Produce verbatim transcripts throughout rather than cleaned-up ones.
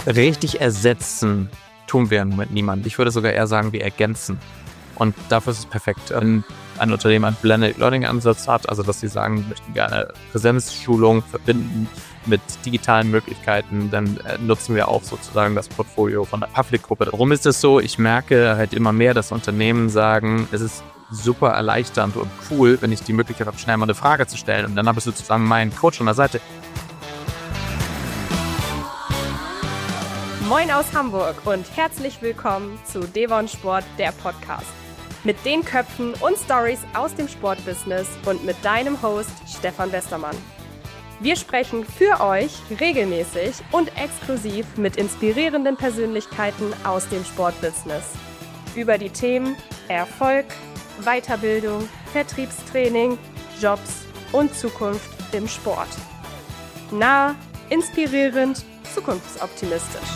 Richtig ersetzen tun wir im Moment niemand. Ich würde sogar eher sagen, wir ergänzen. Und dafür ist es perfekt. Wenn ein Unternehmen einen Blended Learning Ansatz hat, also dass sie sagen, wir möchten gerne Präsenzschulung verbinden mit digitalen Möglichkeiten, dann äh, nutzen wir auch sozusagen das Portfolio von der Public-Gruppe. Warum ist das so? Ich merke halt immer mehr, dass Unternehmen sagen, es ist super erleichternd und cool, wenn ich die Möglichkeit habe, schnell mal eine Frage zu stellen. Und dann habe ich sozusagen meinen Coach an der Seite. Moin aus Hamburg und herzlich willkommen zu Devon Sport, der Podcast. Mit den Köpfen und Stories aus dem Sportbusiness und mit deinem Host Stefan Westermann. Wir sprechen für euch regelmäßig und exklusiv mit inspirierenden Persönlichkeiten aus dem Sportbusiness. Über die Themen Erfolg, Weiterbildung, Vertriebstraining, Jobs und Zukunft im Sport. Nah, inspirierend, zukunftsoptimistisch.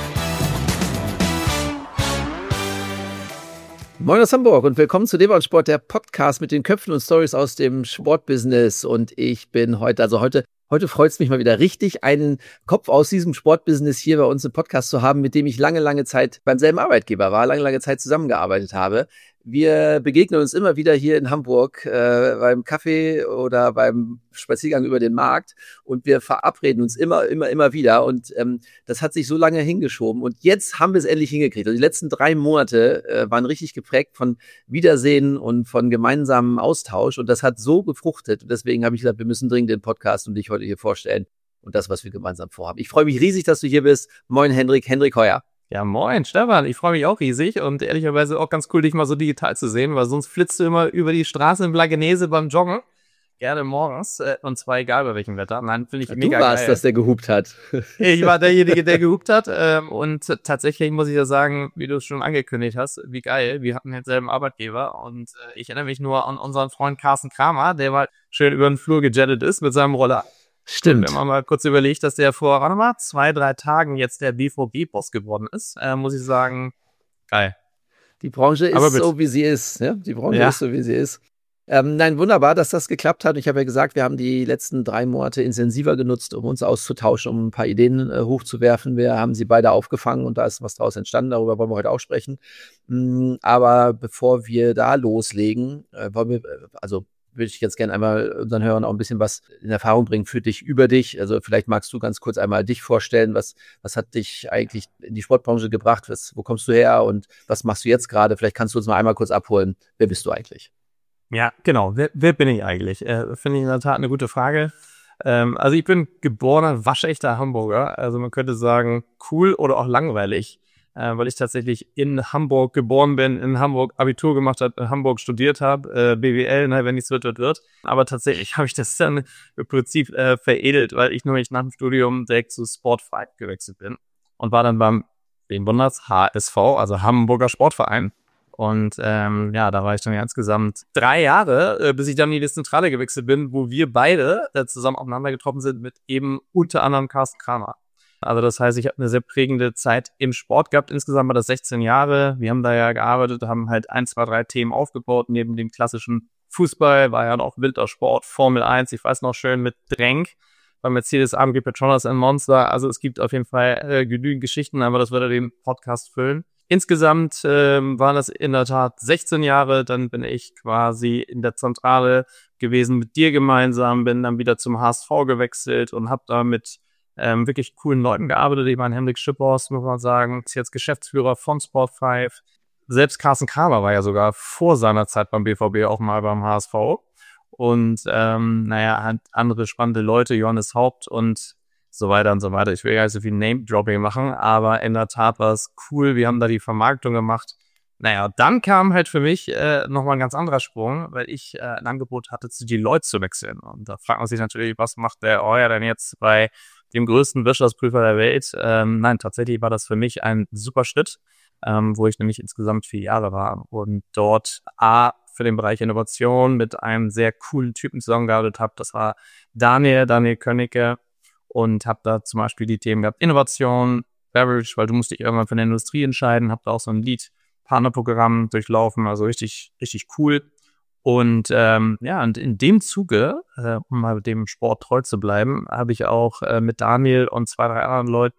Moin aus Hamburg und willkommen zu Devon Sport, der Podcast mit den Köpfen und Stories aus dem Sportbusiness. Und ich bin heute, also heute, heute freut es mich mal wieder richtig, einen Kopf aus diesem Sportbusiness hier bei uns im Podcast zu haben, mit dem ich lange, lange Zeit beim selben Arbeitgeber war, lange, lange Zeit zusammengearbeitet habe. Wir begegnen uns immer wieder hier in Hamburg äh, beim Kaffee oder beim Spaziergang über den Markt und wir verabreden uns immer, immer, immer wieder und ähm, das hat sich so lange hingeschoben und jetzt haben wir es endlich hingekriegt. Also die letzten drei Monate äh, waren richtig geprägt von Wiedersehen und von gemeinsamem Austausch und das hat so gefruchtet und deswegen habe ich gesagt, wir müssen dringend den Podcast und dich heute hier vorstellen und das, was wir gemeinsam vorhaben. Ich freue mich riesig, dass du hier bist. Moin Hendrik, Hendrik Heuer. Ja, moin, Stefan. Ich freue mich auch riesig und ehrlicherweise auch ganz cool, dich mal so digital zu sehen, weil sonst flitzt du immer über die Straße in Blankenese beim Joggen. Gerne morgens. Äh, und zwar egal bei welchem Wetter. Nein, finde ich ja, mega geil. Du warst geil. das, der gehupt hat. Ich war derjenige, der gehupt hat. Ähm, und tatsächlich muss ich ja sagen, wie du es schon angekündigt hast, wie geil. Wir hatten denselben Arbeitgeber und äh, ich erinnere mich nur an unseren Freund Carsten Kramer, der mal schön über den Flur gejettet ist mit seinem Roller. Stimmt. Wenn man mal kurz überlegt, dass der vor, warte mal, zwei, drei Tagen jetzt der B V B-Boss geworden ist, äh, muss ich sagen, geil. Die Branche ist so, wie sie ist. Ja? Die Branche ja. ist so, wie sie ist. Ähm, nein, wunderbar, dass das geklappt hat. Ich habe ja gesagt, wir haben die letzten drei Monate intensiver genutzt, um uns auszutauschen, um ein paar Ideen äh, hochzuwerfen. Wir haben sie beide aufgefangen und da ist was draus entstanden. Darüber wollen wir heute auch sprechen. Mm, aber bevor wir da loslegen, äh, wollen wir, also würde ich jetzt gerne einmal unseren Hörern auch ein bisschen was in Erfahrung bringen für dich, über dich. Also vielleicht magst du ganz kurz einmal dich vorstellen. Was, was hat dich eigentlich in die Sportbranche gebracht? Was, wo kommst du her und was machst du jetzt gerade? Vielleicht kannst du uns mal einmal kurz abholen. Wer bist du eigentlich? Ja, genau. Wer, wer bin ich eigentlich? Äh, finde ich in der Tat eine gute Frage. Ähm, also ich bin geborener, waschechter Hamburger. Also man könnte sagen, cool oder auch langweilig. Äh, weil ich tatsächlich in Hamburg geboren bin, in Hamburg Abitur gemacht habe, in Hamburg studiert habe, äh, B W L, ne, wenn nichts wird, wird, wird. Aber tatsächlich habe ich das dann im Prinzip äh, veredelt, weil ich nämlich nach dem Studium direkt zu Sport five gewechselt bin und war dann beim, wen wundert's, H S V, also Hamburger Sportverein. Und ähm, ja, da war ich dann insgesamt drei Jahre, äh, bis ich dann in die Zentrale gewechselt bin, wo wir beide äh, zusammen aufeinander getroffen sind mit eben unter anderem Carsten Kramer. Also das heißt, ich habe eine sehr prägende Zeit im Sport gehabt. Insgesamt war das sechzehn Jahre. Wir haben da ja gearbeitet, haben halt ein, zwei, drei Themen aufgebaut. Neben dem klassischen Fußball war ja noch Wintersport, Formel eins. Ich weiß noch schön mit Dränk bei Mercedes A M G Petronas and Monster. Also es gibt auf jeden Fall äh, genügend Geschichten, aber das würde den Podcast füllen. Insgesamt ähm, waren das in der Tat sechzehn Jahre. Dann bin ich quasi in der Zentrale gewesen mit dir gemeinsam, bin dann wieder zum H S V gewechselt und habe da mit Ähm, wirklich coolen Leuten gearbeitet. Ich meine, Hendrik Schipphorst, muss man sagen, ist jetzt Geschäftsführer von Sport five. Selbst Carsten Kramer war ja sogar vor seiner Zeit beim B V B auch mal beim H S V. Und ähm, naja, hat andere spannende Leute, Johannes Haupt und so weiter und so weiter. Ich will ja nicht so viel Name-Dropping machen, aber in der Tat war es cool. Wir haben da die Vermarktung gemacht. Naja, dann kam halt für mich äh, nochmal ein ganz anderer Sprung, weil ich äh, ein Angebot hatte, zu Deloitte zu wechseln. Und da fragt man sich natürlich, was macht der Euer denn jetzt bei dem größten Wirtschaftsprüfer der Welt? Ähm, nein, tatsächlich war das für mich ein super Schritt, ähm, wo ich nämlich insgesamt vier Jahre war und dort A, für den Bereich Innovation mit einem sehr coolen Typen zusammengearbeitet habe. Das war Daniel, Daniel Könnecke und habe da zum Beispiel die Themen gehabt, Innovation, Beverage, weil du musst dich irgendwann für eine Industrie entscheiden, habe da auch so ein Lead-Partnerprogramm durchlaufen, also richtig, richtig cool. Und ähm, ja, und in dem Zuge, äh, um mal dem Sport treu zu bleiben, habe ich auch äh, mit Daniel und zwei, drei anderen Leuten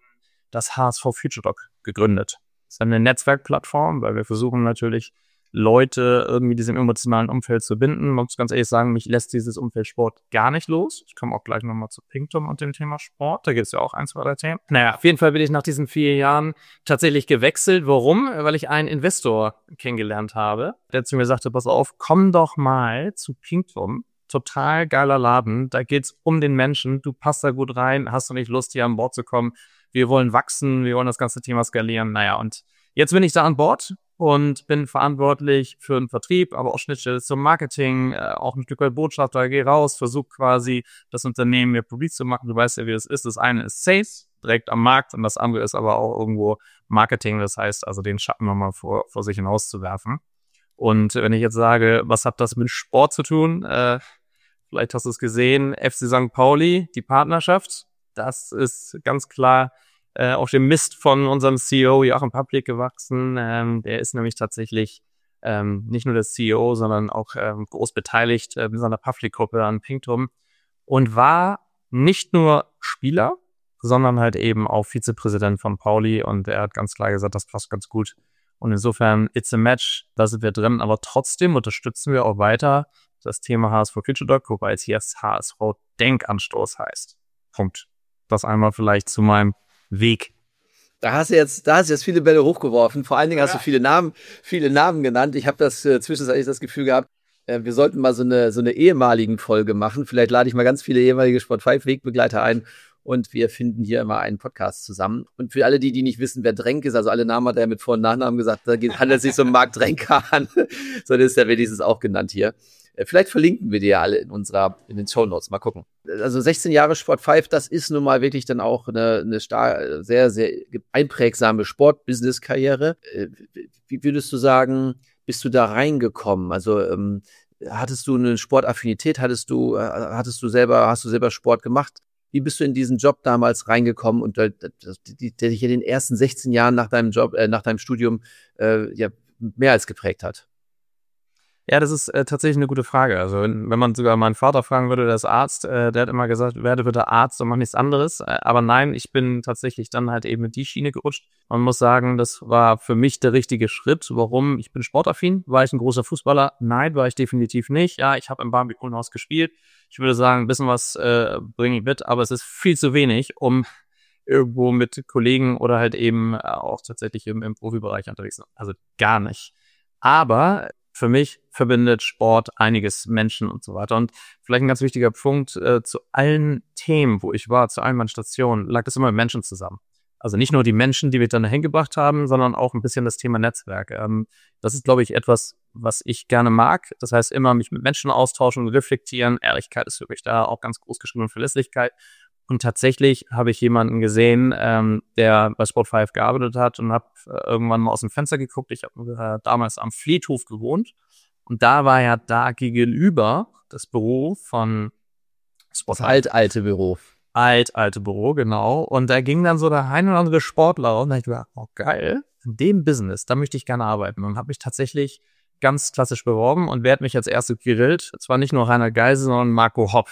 das H S V FutureDoc gegründet. Das ist eine Netzwerkplattform, weil wir versuchen natürlich, Leute irgendwie diesem emotionalen Umfeld zu binden. Man muss ganz ehrlich sagen, mich lässt dieses Umfeld Sport gar nicht los. Ich komme auch gleich nochmal zu Pinktum und dem Thema Sport. Da gibt es ja auch ein, zwei, drei Themen. Naja, auf jeden Fall bin ich nach diesen vier Jahren tatsächlich gewechselt. Warum? Weil ich einen Investor kennengelernt habe, der zu mir sagte, pass auf, komm doch mal zu Pinktum. Total geiler Laden. Da geht's um den Menschen. Du passt da gut rein. Hast du nicht Lust, hier an Bord zu kommen? Wir wollen wachsen. Wir wollen das ganze Thema skalieren. Naja, und jetzt bin ich da an Bord und bin verantwortlich für den Vertrieb, aber auch Schnittstelle zum Marketing, äh, auch ein Stück weit Botschafter, gehe raus, versuche quasi das Unternehmen mir publik zu machen. Du weißt ja, wie das ist. Das eine ist Sales, direkt am Markt, und das andere ist aber auch irgendwo Marketing. Das heißt also, den Schatten nochmal vor, vor sich hinauszuwerfen. Und wenn ich jetzt sage, was hat das mit Sport zu tun? Äh, vielleicht hast du es gesehen, F C Sankt Pauli, die Partnerschaft, das ist ganz klar Äh, auf dem Mist von unserem C E O Joachim Public gewachsen. Ähm, der ist nämlich tatsächlich ähm, nicht nur der C E O, sondern auch ähm, groß beteiligt äh, mit seiner Public-Gruppe an Pinktum und war nicht nur Spieler, sondern halt eben auch Vizepräsident von Pauli, und er hat ganz klar gesagt, das passt ganz gut. Und insofern, it's a match, da sind wir drin, aber trotzdem unterstützen wir auch weiter das Thema H S V FutureDoc, wobei es hier H S V Denkanstoß heißt. Punkt. Das einmal vielleicht zu meinem Weg. Da hast du jetzt, da hast du jetzt viele Bälle hochgeworfen. Vor allen Dingen hast ja. du viele Namen, viele Namen genannt. Ich habe das äh, zwischenzeitlich das Gefühl gehabt, äh, wir sollten mal so eine so eine ehemaligen Folge machen. Vielleicht lade ich mal ganz viele ehemalige Sport fünf Wegbegleiter ein und wir finden hier immer einen Podcast zusammen. Und für alle die, die nicht wissen, wer Drenk ist, also alle Namen hat er mit Vor- und Nachnamen gesagt, da geht, handelt es sich so um Marc Drenker an. So, das ist ja wenigstens auch genannt hier. Vielleicht verlinken wir die ja alle in unserer, in den Shownotes. Mal gucken. Also sechzehn Jahre Sport fünf, das ist nun mal wirklich dann auch eine, eine star- sehr, sehr einprägsame Sport-Business-Karriere. Wie würdest du sagen, bist du da reingekommen? Also, ähm, hattest du eine Sportaffinität? Hattest du, hattest du selber, hast du selber Sport gemacht? Wie bist du in diesen Job damals reingekommen und der, der, der dich in den ersten sechzehn Jahren nach deinem Job, äh, nach deinem Studium, äh, ja, mehr als geprägt hat? Ja, das ist äh, tatsächlich eine gute Frage. Also wenn, wenn man sogar meinen Vater fragen würde, der ist Arzt, äh, der hat immer gesagt, werde bitte Arzt und mach nichts anderes. Äh, aber nein, ich bin tatsächlich dann halt eben in die Schiene gerutscht. Man muss sagen, das war für mich der richtige Schritt. Warum? Ich bin sportaffin. War ich ein großer Fußballer? Nein, war ich definitiv nicht. Ja, ich habe im Barbie-Kohlenhaus gespielt. Ich würde sagen, ein bisschen was äh, bringe ich mit, aber es ist viel zu wenig, um irgendwo mit Kollegen oder halt eben äh, auch tatsächlich im, im Profibereich unterwegs zu sein. Also gar nicht. Aber für mich verbindet Sport einiges, Menschen und so weiter. Und vielleicht ein ganz wichtiger Punkt, äh, zu allen Themen, wo ich war, zu allen meinen Stationen, lag das immer mit Menschen zusammen. Also nicht nur die Menschen, die mich dann dahin gebracht haben, sondern auch ein bisschen das Thema Netzwerk. Ähm, das ist, glaube ich, etwas, was ich gerne mag. Das heißt, immer mich mit Menschen austauschen und reflektieren. Ehrlichkeit ist wirklich da, auch ganz groß geschrieben, Verlässlichkeit. Und tatsächlich habe ich jemanden gesehen, ähm, der bei Sport fünf gearbeitet hat, und habe äh, irgendwann mal aus dem Fenster geguckt. Ich habe äh, damals am Fleethof gewohnt, und da war ja da gegenüber das Büro von Sport fünf. Das alt-alte Büro. Alt-alte Büro, genau. Und da ging dann so der ein oder andere Sportler, und da hab ich gedacht, oh geil, in dem Business, da möchte ich gerne arbeiten. Und habe mich tatsächlich ganz klassisch beworben, und wer hat mich als erstes gegrillt? Zwar nicht nur Rainer Geisel, sondern Marco Hopp.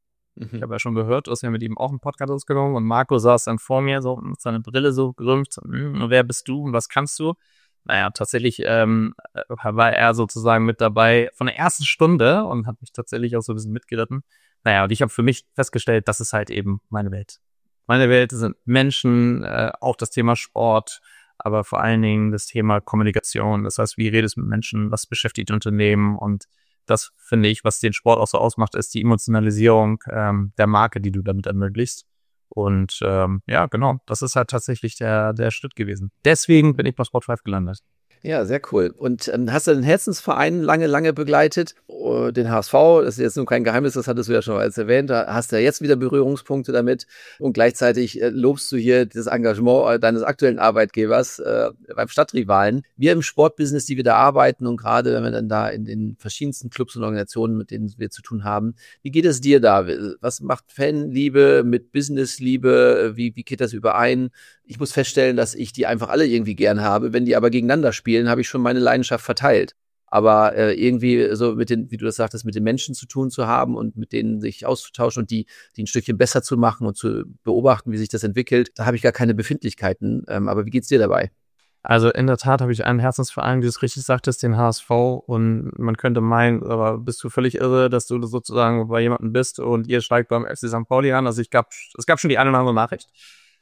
Ich habe ja schon gehört, du hast ja mit ihm auch einen Podcast ausgenommen, und Marco saß dann vor mir, so mit seiner Brille so gerümpft, so, wer bist du und was kannst du? Naja, tatsächlich ähm, war er sozusagen mit dabei von der ersten Stunde und hat mich tatsächlich auch so ein bisschen mitgeritten. Naja, und ich habe für mich festgestellt, das ist halt eben meine Welt. Meine Welt sind Menschen, äh, auch das Thema Sport, aber vor allen Dingen das Thema Kommunikation. Das heißt, wie redest du mit Menschen, was beschäftigt Unternehmen, und das finde ich, was den Sport auch so ausmacht, ist die Emotionalisierung ähm, der Marke, die du damit ermöglichst. Und ähm, ja, genau, das ist halt tatsächlich der der Schritt gewesen. Deswegen bin ich bei Sport fünf gelandet. Ja, sehr cool. Und ähm, hast du den Herzensverein lange, lange begleitet? Uh, den H S V, das ist jetzt nun kein Geheimnis, das hattest du ja schon mal erwähnt. Da hast du ja jetzt wieder Berührungspunkte damit. Und gleichzeitig äh, lobst du hier das Engagement äh, deines aktuellen Arbeitgebers äh, beim Stadtrivalen. Wir im Sportbusiness, die wir da arbeiten, und gerade wenn wir dann da in den verschiedensten Clubs und Organisationen, mit denen wir zu tun haben, wie geht es dir da? Was macht Fanliebe mit Businessliebe? Wie, wie geht das überein? Ich muss feststellen, dass ich die einfach alle irgendwie gern habe. Wenn die aber gegeneinander spielen, habe ich schon meine Leidenschaft verteilt. aber äh, irgendwie so mit den, wie du das sagtest, mit den Menschen zu tun zu haben und mit denen sich auszutauschen und die, die ein Stückchen besser zu machen und zu beobachten, wie sich das entwickelt, da habe ich gar keine Befindlichkeiten. Ähm, aber wie geht's dir dabei? Also in der Tat habe ich einen Herzensverein, wie du es richtig sagtest, den H S V. Und man könnte meinen, aber bist du völlig irre, dass du sozusagen bei jemandem bist und ihr steigt beim F C Sankt Pauli an. Also ich gab, es gab schon die eine oder andere Nachricht.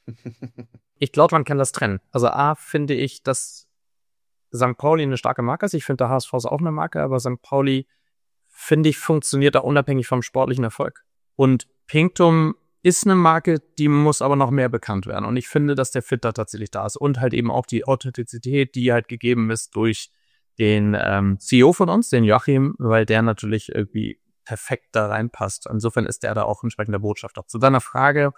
Ich glaube, man kann das trennen. Also A, finde ich, dass Sankt Pauli eine starke Marke ist. Ich finde, der H S V ist auch eine Marke, aber Sankt Pauli, finde ich, funktioniert da unabhängig vom sportlichen Erfolg. Und Pinktum ist eine Marke, die muss aber noch mehr bekannt werden. Und ich finde, dass der Fit da tatsächlich da ist. Und halt eben auch die Authentizität, die halt gegeben ist durch den ähm, C E O von uns, den Joachim, weil der natürlich irgendwie perfekt da reinpasst. Insofern ist der da auch entsprechender Botschafter. Zu deiner Frage,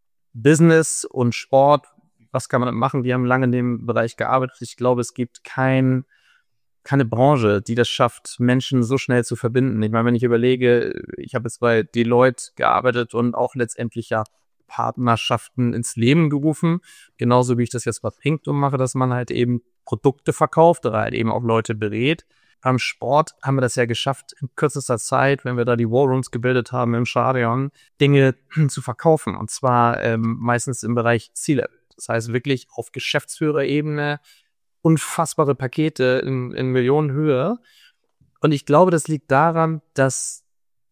Business und Sport, was kann man machen? Wir haben lange in dem Bereich gearbeitet. Ich glaube, es gibt kein keine Branche, die das schafft, Menschen so schnell zu verbinden. Ich meine, wenn ich überlege, ich habe jetzt bei Deloitte gearbeitet und auch letztendlich ja Partnerschaften ins Leben gerufen, genauso wie ich das jetzt bei Pinktum mache, dass man halt eben Produkte verkauft oder halt eben auch Leute berät. Beim Sport haben wir das ja geschafft, in kürzester Zeit, wenn wir da die Warrooms gebildet haben im Stadion, Dinge zu verkaufen. Und zwar ähm, meistens im Bereich C-Level. Das heißt wirklich auf Geschäftsführerebene, unfassbare Pakete in, in Millionenhöhe. Und ich glaube, das liegt daran, dass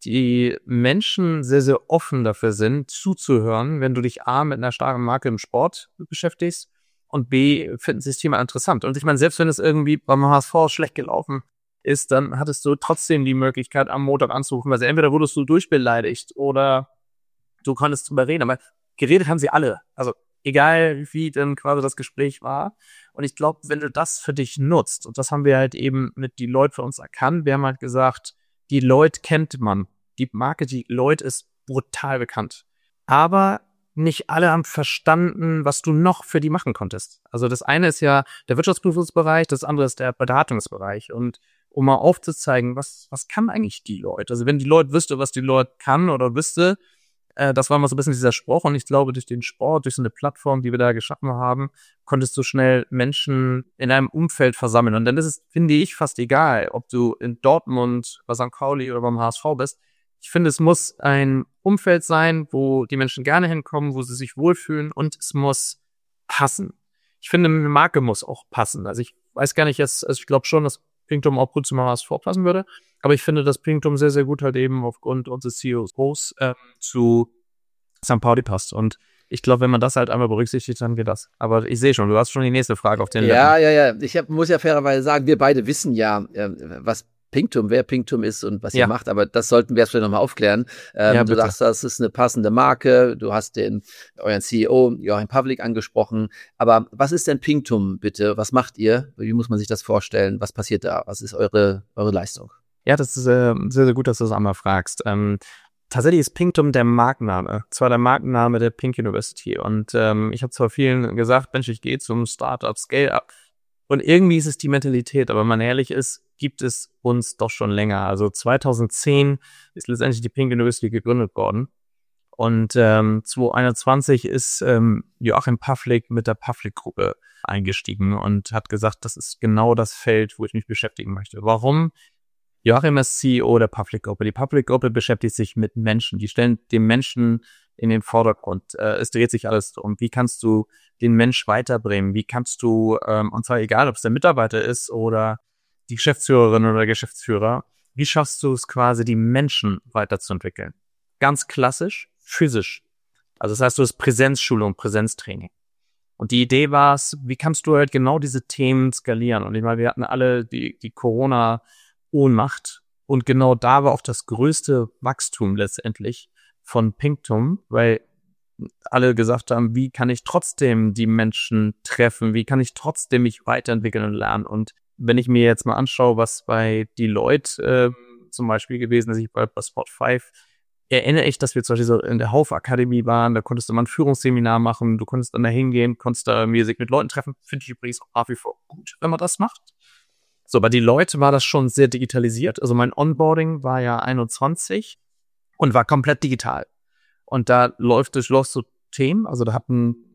die Menschen sehr, sehr offen dafür sind, zuzuhören, wenn du dich A, mit einer starken Marke im Sport beschäftigst und B, finden sie das Thema interessant. Und ich meine, selbst wenn es irgendwie beim H S V schlecht gelaufen ist, dann hattest du trotzdem die Möglichkeit, am Montag anzurufen. Also entweder wurdest du durchbeleidigt oder du konntest drüber reden. Aber geredet haben sie alle. Also egal, wie denn quasi das Gespräch war. Und ich glaube, wenn du das für dich nutzt, und das haben wir halt eben mit Deloitte für uns erkannt, wir haben halt gesagt, Deloitte kennt man. Die Marke Deloitte ist brutal bekannt. Aber nicht alle haben verstanden, was du noch für die machen konntest. Also das eine ist ja der Wirtschaftsprüfungsbereich, das andere ist der Beratungsbereich. Und um mal aufzuzeigen, was was kann eigentlich Deloitte? Also wenn Deloitte wüsste, was Deloitte kann oder wüsste, äh, das war mal so ein bisschen dieser Spruch. Und ich glaube, durch den Sport, durch so eine Plattform, die wir da geschaffen haben, konntest du schnell Menschen in einem Umfeld versammeln. Und dann ist es, finde ich, fast egal, ob du in Dortmund, bei Sankt Pauli oder beim H S V bist. Ich finde, es muss ein Umfeld sein, wo die Menschen gerne hinkommen, wo sie sich wohlfühlen und es muss passen. Ich finde, eine Marke muss auch passen. Also ich weiß gar nicht, jetzt, also ich glaube schon, dass Pinktum auch gut zum H S V passen würde, aber ich finde, dass Pinktum sehr, sehr gut halt eben aufgrund unseres C E Os äh, zu Sankt Pauli passt. Und ich glaube, wenn man das halt einmal berücksichtigt, dann geht das. Aber ich sehe schon, du hast schon die nächste Frage auf den Ja, Lippen. ja, ja. Ich hab, muss ja fairerweise sagen, wir beide wissen ja, äh, was Pinktum, wer Pinktum ist und was ja. ihr macht, aber das sollten wir jetzt vielleicht nochmal aufklären. Ähm, ja, du sagst, das ist eine passende Marke, du hast den euren C E O, Joachim Pawlik, angesprochen, aber was ist denn Pinktum, bitte? Was macht ihr? Wie muss man sich das vorstellen? Was passiert da? Was ist eure, eure Leistung? Ja, das ist äh, sehr, sehr gut, dass du das einmal fragst. Ähm, tatsächlich ist Pinktum der Markenname, zwar der Markenname der Pink University und ähm, ich habe zwar vielen gesagt, Mensch, ich gehe zum Startup, Scale-Up und irgendwie ist es die Mentalität, aber wenn man ehrlich ist, gibt es uns doch schon länger. Also zweitausendzehn ist letztendlich die Pink University gegründet worden. Und ähm, zweitausendeinundzwanzig ist ähm, Joachim Pawlik mit der Pawlik-Gruppe eingestiegen und hat gesagt, das ist genau das Feld, wo ich mich beschäftigen möchte. Warum? Joachim ist C E O der Pawlik-Gruppe. Die Pawlik-Gruppe beschäftigt sich mit Menschen. Die stellen den Menschen in den Vordergrund. Äh, es dreht sich alles darum. Wie kannst du den Mensch weiterbringen? Wie kannst du, ähm, und zwar egal, ob es der Mitarbeiter ist oder die Geschäftsführerin oder Geschäftsführer, wie schaffst du es quasi, die Menschen weiterzuentwickeln? Ganz klassisch, physisch. Also das heißt, du hast Präsenzschulung, Präsenztraining. Und die Idee war es, wie kannst du halt genau diese Themen skalieren? Und ich meine, wir hatten alle die, die Corona-Ohnmacht und genau da war auch das größte Wachstum letztendlich von Pinktum, weil alle gesagt haben, wie kann ich trotzdem die Menschen treffen? Wie kann ich trotzdem mich weiterentwickeln und lernen? Und wenn ich mir jetzt mal anschaue, was bei Deloitte äh, zum Beispiel gewesen ist, ich bei, bei Spot fünf, erinnere ich, dass wir zum Beispiel so in der Hauf-Akademie waren, da konntest du mal ein Führungsseminar machen, du konntest dann da hingehen, konntest da irgendwie sich mit Leuten treffen, finde ich übrigens auch nach wie vor gut, wenn man das macht. So, bei Deloitte war das schon sehr digitalisiert, also mein Onboarding war ja einundzwanzig und war komplett digital. Und da läuft durch läuft so Themen, also da hatten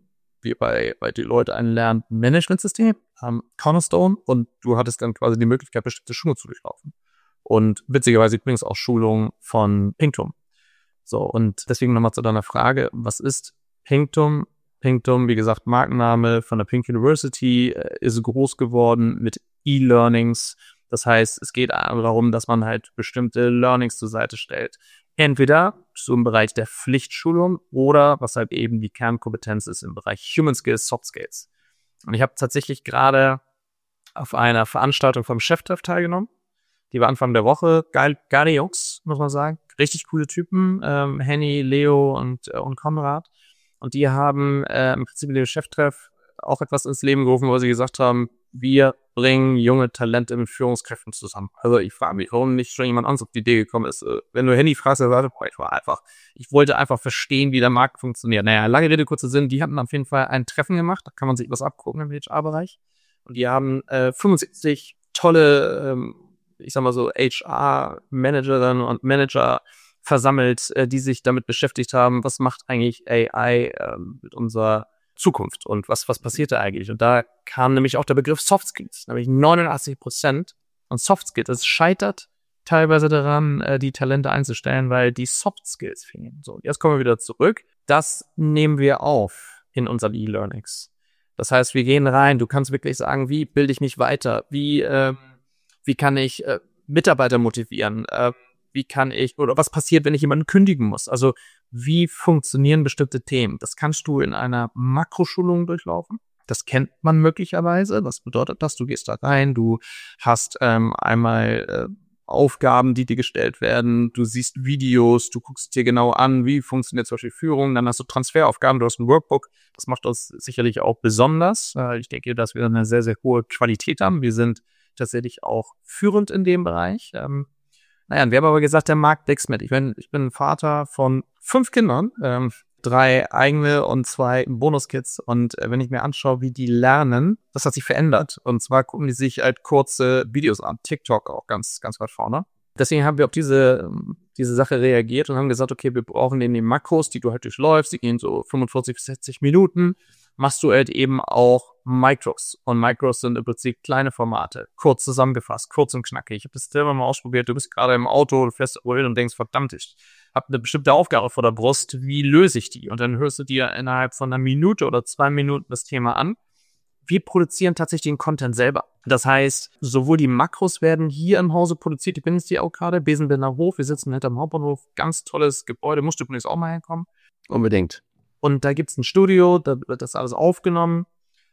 wir bei, bei Deloitte ein Lernmanagementsystem, ähm, Cornerstone, und du hattest dann quasi die Möglichkeit, bestimmte Schulungen zu durchlaufen. Und witzigerweise übrigens auch Schulungen von Pinktum. So, und deswegen nochmal zu deiner Frage, was ist Pinktum? Pinktum, wie gesagt, Markenname von der Pink University, äh, ist groß geworden mit E-Learnings. Das heißt, es geht darum, dass man halt bestimmte Learnings zur Seite stellt. Entweder so im Bereich der Pflichtschulung oder was halt eben die Kernkompetenz ist im Bereich Human Skills, Soft Skills. Und ich habe tatsächlich gerade auf einer Veranstaltung vom Cheftreff teilgenommen. Die war Anfang der Woche. Geil, geile Jungs, muss man sagen. Richtig coole Typen. Ähm, Henny, Leo und, äh, und Konrad. Und die haben äh, im Prinzip in dem Cheftreff auch etwas ins Leben gerufen, wo sie gesagt haben, wir bringen junge Talente mit Führungskräften zusammen. Also ich frage mich, warum nicht schon jemand anderes auf die Idee gekommen ist. Wenn du Handy fragst, dann sagt er, ich war einfach, ich wollte einfach verstehen, wie der Markt funktioniert. Naja, lange Rede, kurzer Sinn, die hatten auf jeden Fall ein Treffen gemacht, da kann man sich was abgucken im H R-Bereich. Und die haben äh, fünfundsiebzig tolle, ähm, ich sag mal so, H R-Managerinnen und Manager versammelt, äh, die sich damit beschäftigt haben, was macht eigentlich A I äh, mit unserer Zukunft und was was passiert da eigentlich? Und da kam nämlich auch der Begriff Soft Skills, nämlich neunundachtzig Prozent. Und Soft Skills, es scheitert teilweise daran, äh, die Talente einzustellen, weil die Soft Skills fehlen. So, jetzt kommen wir wieder zurück. Das nehmen wir auf in unseren E-Learnings. Das heißt, wir gehen rein. Du kannst wirklich sagen, wie bilde ich mich weiter? Wie äh, wie kann ich äh, Mitarbeiter motivieren? Äh, wie kann ich, oder was passiert, wenn ich jemanden kündigen muss? Also wie funktionieren bestimmte Themen? Das kannst du in einer Makroschulung durchlaufen. Das kennt man möglicherweise. Was bedeutet das? Du gehst da rein, du hast ähm, einmal äh, Aufgaben, die dir gestellt werden, du siehst Videos, du guckst dir genau an, wie funktioniert zum Beispiel Führung, dann hast du Transferaufgaben, du hast ein Workbook. Das macht uns sicherlich auch besonders. Äh, ich denke, dass wir eine sehr, sehr hohe Qualität haben. Wir sind tatsächlich auch führend in dem Bereich. Ähm, Naja, wir haben aber gesagt, der Markt wächst mit. Ich bin, ich bin Vater von fünf Kindern, ähm, drei eigene und zwei Bonuskids. Und äh, wenn ich mir anschaue, wie die lernen, das hat sich verändert. Und zwar gucken die sich halt kurze Videos an. TikTok auch ganz, ganz weit vorne. Deswegen haben wir auf diese, diese Sache reagiert und haben gesagt, okay, wir brauchen in den Makros, die du halt durchläufst, die gehen so fünfundvierzig bis sechzig Minuten, machst du halt eben auch Micros. Und Micros sind im Prinzip kleine Formate, kurz zusammengefasst, kurz und knackig. Ich habe das selber mal ausprobiert. Du bist gerade im Auto, du fährst irgendwo hin und denkst, verdammt, ich habe eine bestimmte Aufgabe vor der Brust. Wie löse ich die? Und dann hörst du dir innerhalb von einer Minute oder zwei Minuten das Thema an. Wir produzieren tatsächlich den Content selber. Das heißt, sowohl die Makros werden hier im Hause produziert. Ich bin jetzt hier auch gerade, Besenbinderhof. Hof. Wir sitzen hinterm Hauptbahnhof. Ganz tolles Gebäude. Musst du übrigens auch mal hinkommen. Unbedingt. Und da gibt's ein Studio, da wird das alles aufgenommen.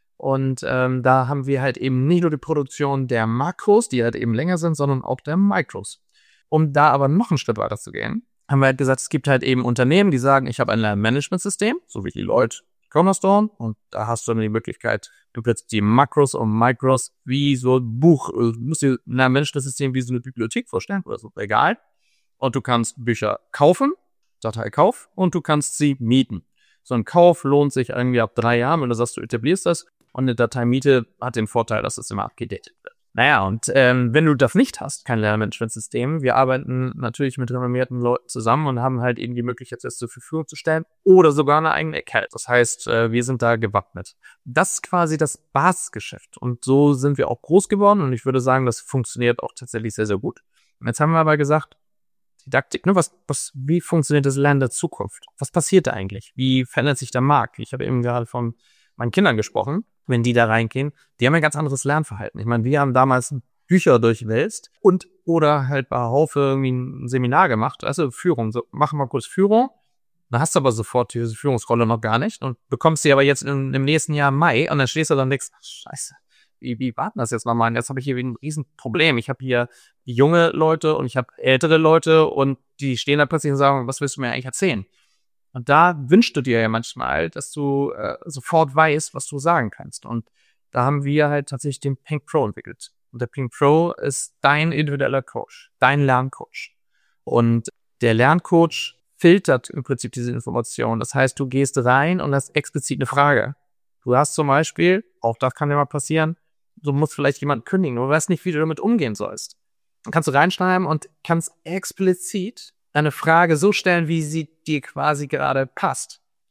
Und ähm, da haben wir halt eben nicht nur die Produktion der Makros, die halt eben länger sind, sondern auch der Micros. Um da aber noch einen Schritt weiter zu gehen, haben wir halt gesagt, es gibt halt eben Unternehmen, die sagen, ich habe ein Lernmanagementsystem, so wie die Leute Cornerstone, und da hast du dann die Möglichkeit, du plötzlich die Makros und Micros wie so ein Buch, du musst dir ein Lernmanagementsystem wie so eine Bibliothek vorstellen oder so, egal. Und du kannst Bücher kaufen, Datei Kauf, und du kannst sie mieten. So ein Kauf lohnt sich irgendwie ab drei Jahren, wenn du sagst, du etablierst das, und eine Dateimiete hat den Vorteil, dass es immer abgedatet wird. Naja, und ähm, wenn du das nicht hast, kein Lernmanagementsystem, wir arbeiten natürlich mit renommierten Leuten zusammen und haben halt eben die Möglichkeit, das zur Verfügung zu stellen oder sogar eine eigene Account. Das heißt, äh, wir sind da gewappnet. Das ist quasi das Basisgeschäft, und so sind wir auch groß geworden, und ich würde sagen, das funktioniert auch tatsächlich sehr, sehr gut. Und jetzt haben wir aber gesagt, Didaktik, ne, was, was, wie funktioniert das Lernen der Zukunft? Was passiert da eigentlich? Wie verändert sich der Markt? Ich habe eben gerade von meinen Kindern gesprochen, wenn die da reingehen, die haben ein ganz anderes Lernverhalten. Ich meine, wir haben damals Bücher durchwälzt und oder halt bei Haufe irgendwie ein Seminar gemacht, also Führung, so, machen wir kurz Führung, dann hast du aber sofort diese Führungsrolle noch gar nicht und bekommst sie aber jetzt in, im nächsten Jahr Mai, und dann stehst du dann und denkst, scheiße, wie, wie war denn das jetzt nochmal? Und jetzt habe ich hier ein Riesenproblem. Ich habe hier junge Leute und ich habe ältere Leute, und die stehen da plötzlich und sagen, was willst du mir eigentlich erzählen? Und da wünschst du dir ja manchmal, dass du äh, sofort weißt, was du sagen kannst. Und da haben wir halt tatsächlich den Pink Pro entwickelt. Und der Pink Pro ist dein individueller Coach, dein Lerncoach. Und der Lerncoach filtert im Prinzip diese Informationen. Das heißt, du gehst rein und hast explizit eine Frage. Du hast zum Beispiel, auch das kann dir mal passieren, du musst vielleicht jemanden kündigen, du weißt nicht, wie du damit umgehen sollst. Dann kannst du reinschreiben und kannst explizit eine Frage so stellen, wie sie dir quasi gerade passt.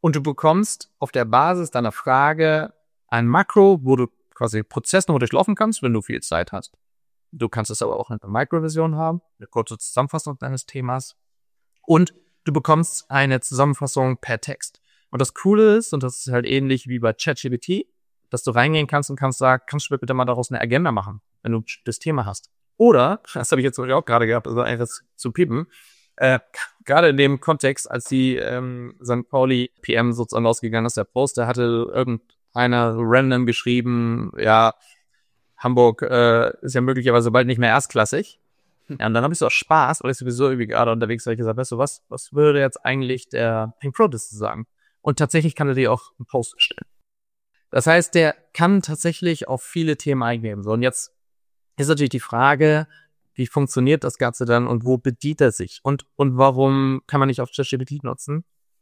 Und du bekommst auf der Basis deiner Frage ein Makro, wo du quasi Prozesse noch durchlaufen kannst, wenn du viel Zeit hast. Du kannst es aber auch in einer Mikroversion haben, eine kurze Zusammenfassung deines Themas. Und du bekommst eine Zusammenfassung per Text. Und das Coole ist, und das ist halt ähnlich wie bei ChatGPT, dass du reingehen kannst und kannst sagen, kannst du mir bitte mal daraus eine Agenda machen, wenn du das Thema hast. Oder, das habe ich jetzt auch gerade gehabt, also einfach zu piepen, äh, gerade in dem Kontext, als die ähm, Sankt Pauli P M sozusagen ausgegangen ist, der Post, da hatte irgendeiner random geschrieben, ja, Hamburg äh, ist ja möglicherweise bald nicht mehr erstklassig. Ja, und dann habe ich so Spaß, weil ich sowieso irgendwie gerade unterwegs war, ich gesagt, weißt du was, was würde jetzt eigentlich der Pink Pro dazu sagen? Und tatsächlich kann er dir auch einen Post erstellen. Das heißt, der kann tatsächlich auf viele Themen eingehen. So, und jetzt ist natürlich die Frage, wie funktioniert das Ganze dann und wo bedient er sich? Und, und warum kann man nicht auf ChatGPT nutzen?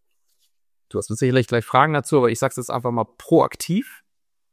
Du hast sicherlich gleich Fragen dazu, aber ich sag's jetzt einfach mal proaktiv.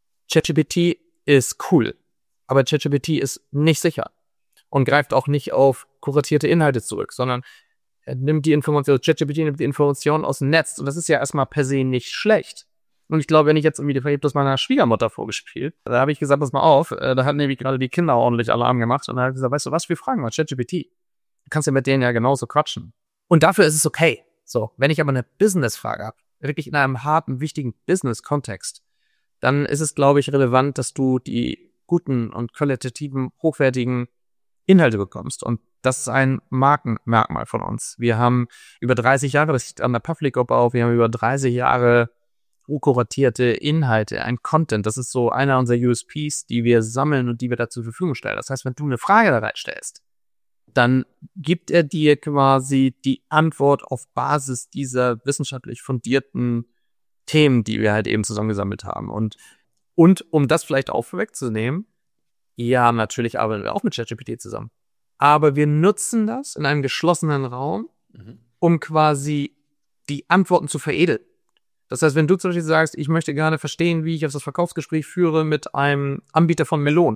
ChatGPT ist cool, aber ChatGPT ist nicht sicher und greift auch nicht auf kuratierte Inhalte zurück, sondern er nimmt die Information, ChatGPT nimmt die Information aus dem Netz und das ist ja erstmal per se nicht schlecht. Und ich glaube, wenn ich jetzt irgendwie, ich habe das meiner Schwiegermutter vorgespielt, da habe ich gesagt, pass mal auf, da hatten nämlich gerade die Kinder ordentlich Alarm gemacht und dann habe ich gesagt, weißt du was, wir fragen mal ChatGPT. Du kannst ja mit denen ja genauso quatschen. Und dafür ist es okay. So, wenn ich aber eine Business-Frage habe, wirklich in einem harten, wichtigen Business-Kontext, dann ist es, glaube ich, relevant, dass du die guten und qualitativen, hochwertigen Inhalte bekommst. Und das ist ein Markenmerkmal von uns. Wir haben über dreißig Jahre, das liegt an der Public Group auf, wir haben über dreißig Jahre kuratierte Inhalte, ein Content. Das ist so einer unserer U S Ps, die wir sammeln und die wir da zur Verfügung stellen. Das heißt, wenn du eine Frage da reinstellst, dann gibt er dir quasi die Antwort auf Basis dieser wissenschaftlich fundierten Themen, die wir halt eben zusammengesammelt haben. Und, und um das vielleicht auch vorwegzunehmen, ja, natürlich arbeiten wir auch mit ChatGPT zusammen. Aber wir nutzen das in einem geschlossenen Raum, mhm. um quasi die Antworten zu veredeln. Das heißt, wenn du zum Beispiel sagst, ich möchte gerne verstehen, wie ich auf das Verkaufsgespräch führe mit einem Anbieter von Melonen,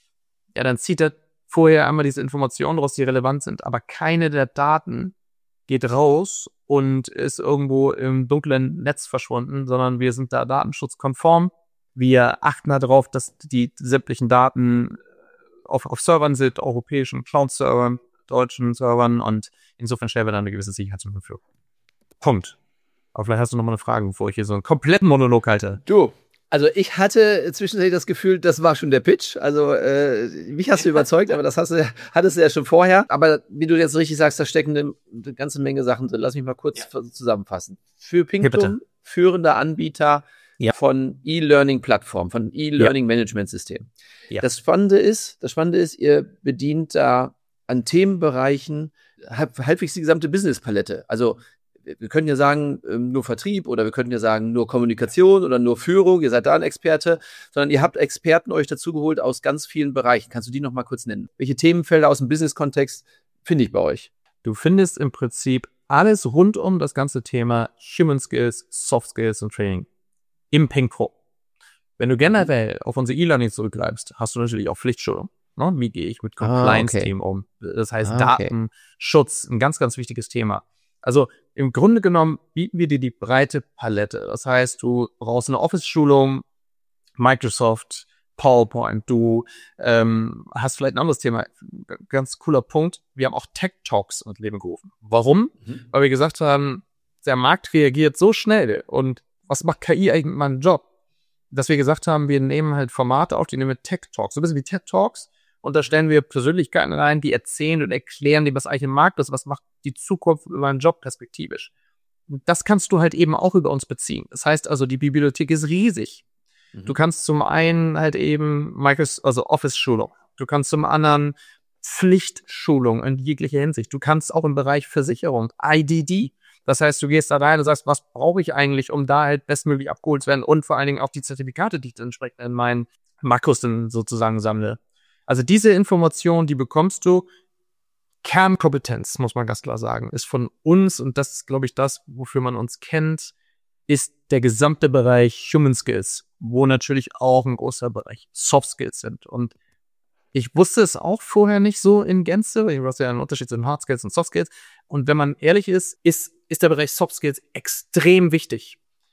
ja, dann zieht er vorher einmal diese Informationen raus, die relevant sind, aber keine der Daten geht raus und ist irgendwo im dunklen Netz verschwunden, sondern wir sind da datenschutzkonform. Wir achten darauf, dass die sämtlichen Daten auf, auf Servern sind, europäischen Cloud-Servern, deutschen Servern und insofern stellen wir dann eine gewisse Sicherheit zur Verfügung. Punkt. Aber vielleicht hast du noch mal eine Frage, bevor ich hier so einen kompletten Monolog halte. Du, also ich hatte zwischendurch das Gefühl, das war schon der Pitch. Also äh, mich hast du überzeugt, aber das hast du, hattest du ja schon vorher. Aber wie du jetzt richtig sagst, da stecken eine, eine ganze Menge Sachen drin. Lass mich mal kurz ja. zusammenfassen. Für Pinktum, führender Anbieter ja. von E-Learning-Plattformen, von E-Learning-Management-Systemen. Ja. Das Spannende ist, das Spannende ist, ihr bedient da an Themenbereichen halbwegs die gesamte Business-Palette. Also wir können ja sagen, nur Vertrieb oder wir könnten ja sagen, nur Kommunikation oder nur Führung, ihr seid da ein Experte, sondern ihr habt Experten euch dazugeholt aus ganz vielen Bereichen. Kannst du die noch mal kurz nennen? Welche Themenfelder aus dem Business-Kontext finde ich bei euch? Du findest im Prinzip alles rund um das ganze Thema Human Skills, Soft Skills und Training im Pink Pro. Wenn du generell auf unser E-Learning zurückgreifst, hast du natürlich auch Pflichtschulung. Ne? Wie gehe ich mit Compliance-Themen ah, okay. um? Das heißt ah, okay. Datenschutz, ein ganz, ganz wichtiges Thema. Also im Grunde genommen bieten wir dir die breite Palette. Das heißt, du brauchst eine Office-Schulung, Microsoft, PowerPoint, du ähm, hast vielleicht ein anderes Thema. Ganz cooler Punkt. Wir haben auch Tech-Talks ins Leben gerufen. Warum? Mhm. Weil wir gesagt haben, der Markt reagiert so schnell und was macht K I eigentlich mit meinem Job? Dass wir gesagt haben, wir nehmen halt Formate auf, die nehmen wir Tech-Talks. So ein bisschen wie TED-Talks. Und da stellen wir Persönlichkeiten rein, die erzählen und erklären dir, was eigentlich im Markt ist, was macht die Zukunft über meinen Job perspektivisch. Und das kannst du halt eben auch über uns beziehen. Das heißt also, die Bibliothek ist riesig. Mhm. Du kannst zum einen halt eben Microsoft, also Office-Schulung. Du kannst zum anderen Pflichtschulung in jeglicher Hinsicht. Du kannst auch im Bereich Versicherung, I D D. Das heißt, du gehst da rein und sagst, was brauche ich eigentlich, um da halt bestmöglich abgeholt zu werden und vor allen Dingen auch die Zertifikate, die ich dann entsprechend in meinen Makros dann sozusagen sammle. Also diese Information, die bekommst du. Kernkompetenz, muss man ganz klar sagen, ist von uns, und das ist, glaube ich, das, wofür man uns kennt, ist der gesamte Bereich Human Skills, wo natürlich auch ein großer Bereich Soft Skills sind. Und ich wusste es auch vorher nicht so in Gänze, ich weiß ja einen Unterschied zwischen Hard Skills und Soft Skills. Und wenn man ehrlich ist, ist, ist der Bereich Soft Skills extrem wichtig.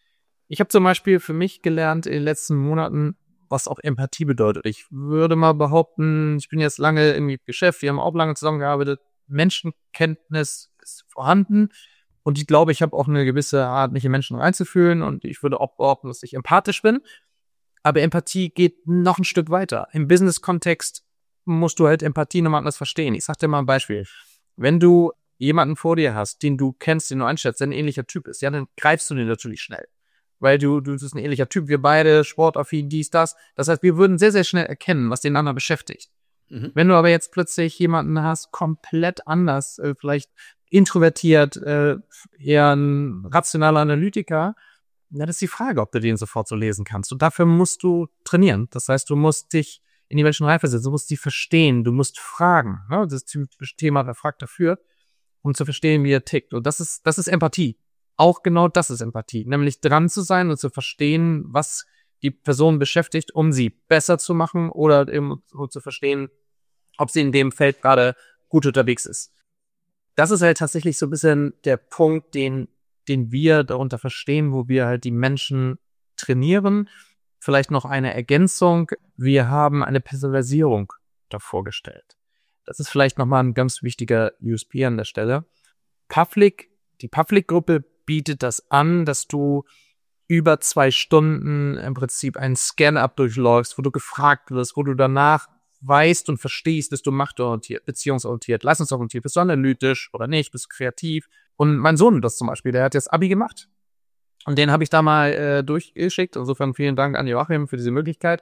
Ich habe zum Beispiel für mich gelernt in den letzten Monaten, was auch Empathie bedeutet. Ich würde mal behaupten, ich bin jetzt lange im Geschäft, wir haben auch lange zusammengearbeitet, Menschenkenntnis ist vorhanden und ich glaube, ich habe auch eine gewisse Art, mich in Menschen reinzufühlen und ich würde auch behaupten, dass ich empathisch bin. Aber Empathie geht noch ein Stück weiter. Im Business-Kontext musst du halt Empathie nochmal anders verstehen. Ich sag dir mal ein Beispiel. Wenn du jemanden vor dir hast, den du kennst, den du einschätzt, der ein ähnlicher Typ ist, ja, dann greifst du den natürlich schnell. Weil du, du bist ein ähnlicher Typ, wir beide, sportaffin, dies, das. Das heißt, wir würden sehr, sehr schnell erkennen, was den anderen beschäftigt. Mhm. Wenn du aber jetzt plötzlich jemanden hast, komplett anders, äh, vielleicht introvertiert, äh, eher ein rationaler Analytiker, na, das ist die Frage, ob du den sofort so lesen kannst. Und dafür musst du trainieren. Das heißt, du musst dich in die Menschen reinversetzen, du musst sie verstehen, du musst fragen. Ne? Das typische Thema, der fragt dafür, um zu verstehen, wie er tickt. Und das ist, das ist Empathie. Auch genau das ist Empathie. Nämlich dran zu sein und zu verstehen, was die Person beschäftigt, um sie besser zu machen oder eben um zu verstehen, ob sie in dem Feld gerade gut unterwegs ist. Das ist halt tatsächlich so ein bisschen der Punkt, den, den wir darunter verstehen, wo wir halt die Menschen trainieren. Vielleicht noch eine Ergänzung. Wir haben eine Personalisierung davor gestellt. Das ist vielleicht nochmal ein ganz wichtiger U S P an der Stelle. Public, die Public-Gruppe bietet das an, dass du über zwei Stunden im Prinzip einen Scan-Up durchläufst, wo du gefragt wirst, wo du danach weißt und verstehst, bist du machtorientiert, beziehungsorientiert, leistungsorientiert, bist du analytisch oder nicht, bist du kreativ. Und mein Sohn, das zum Beispiel, der hat jetzt Abi gemacht. Und den habe ich da mal äh, durchgeschickt. Insofern vielen Dank an Joachim für diese Möglichkeit.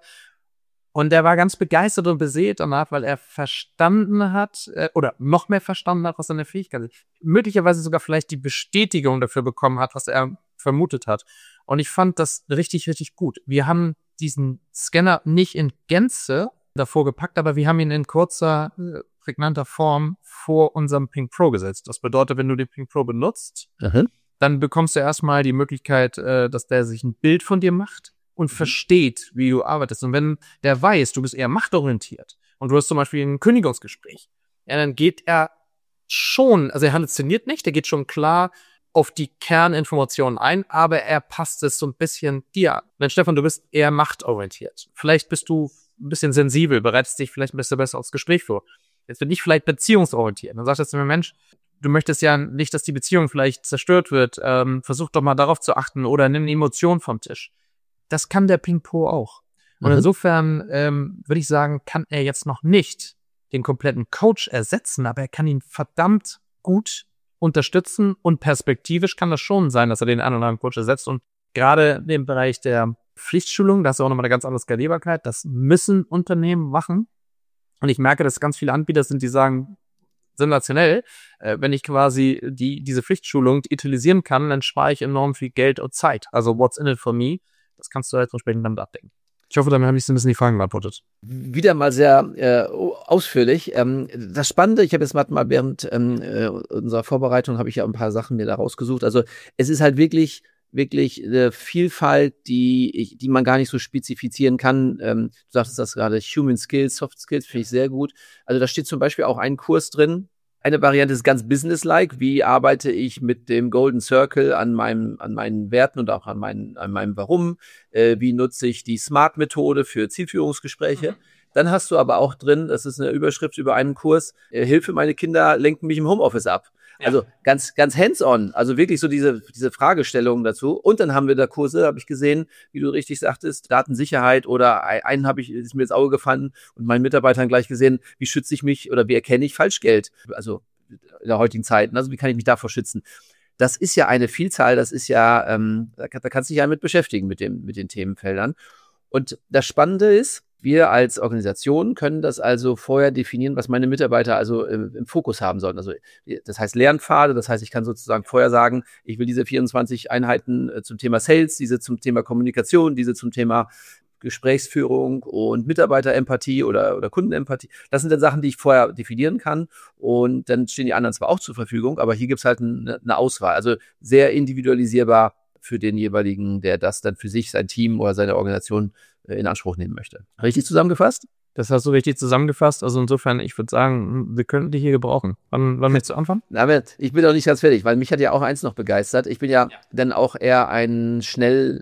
Und der war ganz begeistert und beseelt danach, weil er verstanden hat, äh, oder noch mehr verstanden hat, was seine Fähigkeit ist. Möglicherweise sogar vielleicht die Bestätigung dafür bekommen hat, was er vermutet hat. Und ich fand das richtig, richtig gut. Wir haben diesen Scanner nicht in Gänze davor gepackt, aber wir haben ihn in kurzer, äh, prägnanter Form vor unserem Ping Pro gesetzt. Das bedeutet, wenn du den Ping Pro benutzt, mhm. dann bekommst du erstmal die Möglichkeit, äh, dass der sich ein Bild von dir macht und mhm. versteht, wie du arbeitest. Und wenn der weiß, du bist eher machtorientiert und du hast zum Beispiel ein Kündigungsgespräch, ja, dann geht er schon, also er halluziniert nicht, der geht schon klar auf die Kerninformationen ein, aber er passt es so ein bisschen dir an. Denn Stefan, du bist eher machtorientiert. Vielleicht bist du ein bisschen sensibel, bereitest dich vielleicht ein bisschen besser aufs Gespräch vor. Jetzt bin ich vielleicht beziehungsorientiert. Dann sagt er zu mir, Mensch, du möchtest ja nicht, dass die Beziehung vielleicht zerstört wird. Ähm, versuch doch mal darauf zu achten oder nimm die Emotion vom Tisch. Das kann der Ping Pro auch. Und mhm. insofern ähm, würde ich sagen, kann er jetzt noch nicht den kompletten Coach ersetzen, aber er kann ihn verdammt gut unterstützen und perspektivisch kann das schon sein, dass er den einen oder anderen Coach ersetzt. Und gerade im Bereich der Pflichtschulung, das ist auch nochmal eine ganz andere Skalierbarkeit, das müssen Unternehmen machen. Und ich merke, dass ganz viele Anbieter sind, die sagen, sensationell, äh, wenn ich quasi die diese Pflichtschulung utilisieren kann, dann spare ich enorm viel Geld und Zeit. Also what's in it for me? Das kannst du halt entsprechend damit abdecken. Ich hoffe, damit habe ich so ein bisschen die Fragen beantwortet. Wieder mal sehr äh, ausführlich. Ähm, das Spannende, ich habe jetzt mal während ähm, äh, unserer Vorbereitung habe ich ja ein paar Sachen mir da rausgesucht. Also es ist halt wirklich wirklich eine Vielfalt, die ich, die man gar nicht so spezifizieren kann. Ähm, du sagtest das gerade, Human Skills, Soft Skills, finde ich sehr gut. Also da steht zum Beispiel auch ein Kurs drin. Eine Variante ist ganz businesslike. Wie arbeite ich mit dem Golden Circle an meinem, an meinen Werten und auch an meinen, an meinem Warum? Äh, wie nutze ich die Smart-Methode für Zielführungsgespräche? Mhm. Dann hast du aber auch drin, das ist eine Überschrift über einen Kurs, äh, Hilfe, meine Kinder lenken mich im Homeoffice ab. Ja. Also ganz, ganz hands-on, also wirklich so diese, diese Fragestellungen dazu. Und dann haben wir da Kurse, habe ich gesehen, wie du richtig sagtest, Datensicherheit oder einen habe ich, ist mir ins Auge gefallen und meinen Mitarbeitern gleich gesehen, wie schütze ich mich oder wie erkenne ich Falschgeld? Also in der heutigen Zeit, also wie kann ich mich davor schützen? Das ist ja eine Vielzahl, das ist ja, ähm, da, da kannst du dich ja mit beschäftigen mit dem, mit den Themenfeldern. Und das Spannende ist, wir als Organisation können das also vorher definieren, was meine Mitarbeiter also im, im Fokus haben sollen. Also das heißt Lernpfade, das heißt, ich kann sozusagen vorher sagen, ich will diese vierundzwanzig Einheiten äh, zum Thema Sales, diese zum Thema Kommunikation, diese zum Thema Gesprächsführung und Mitarbeiterempathie oder, oder Kundenempathie. Das sind dann Sachen, die ich vorher definieren kann und dann stehen die anderen zwar auch zur Verfügung, aber hier gibt's halt eine, eine Auswahl. Also sehr individualisierbar für den jeweiligen, der das dann für sich, sein Team oder seine Organisation in Anspruch nehmen möchte. Richtig zusammengefasst? Das hast du richtig zusammengefasst. Also insofern, ich würde sagen, wir könnten dich hier gebrauchen. Wann, wann möchtest du anfangen? Damit, ich bin noch nicht ganz fertig, weil mich hat ja auch eins noch begeistert. Ich bin ja, ja. dann auch eher ein schnell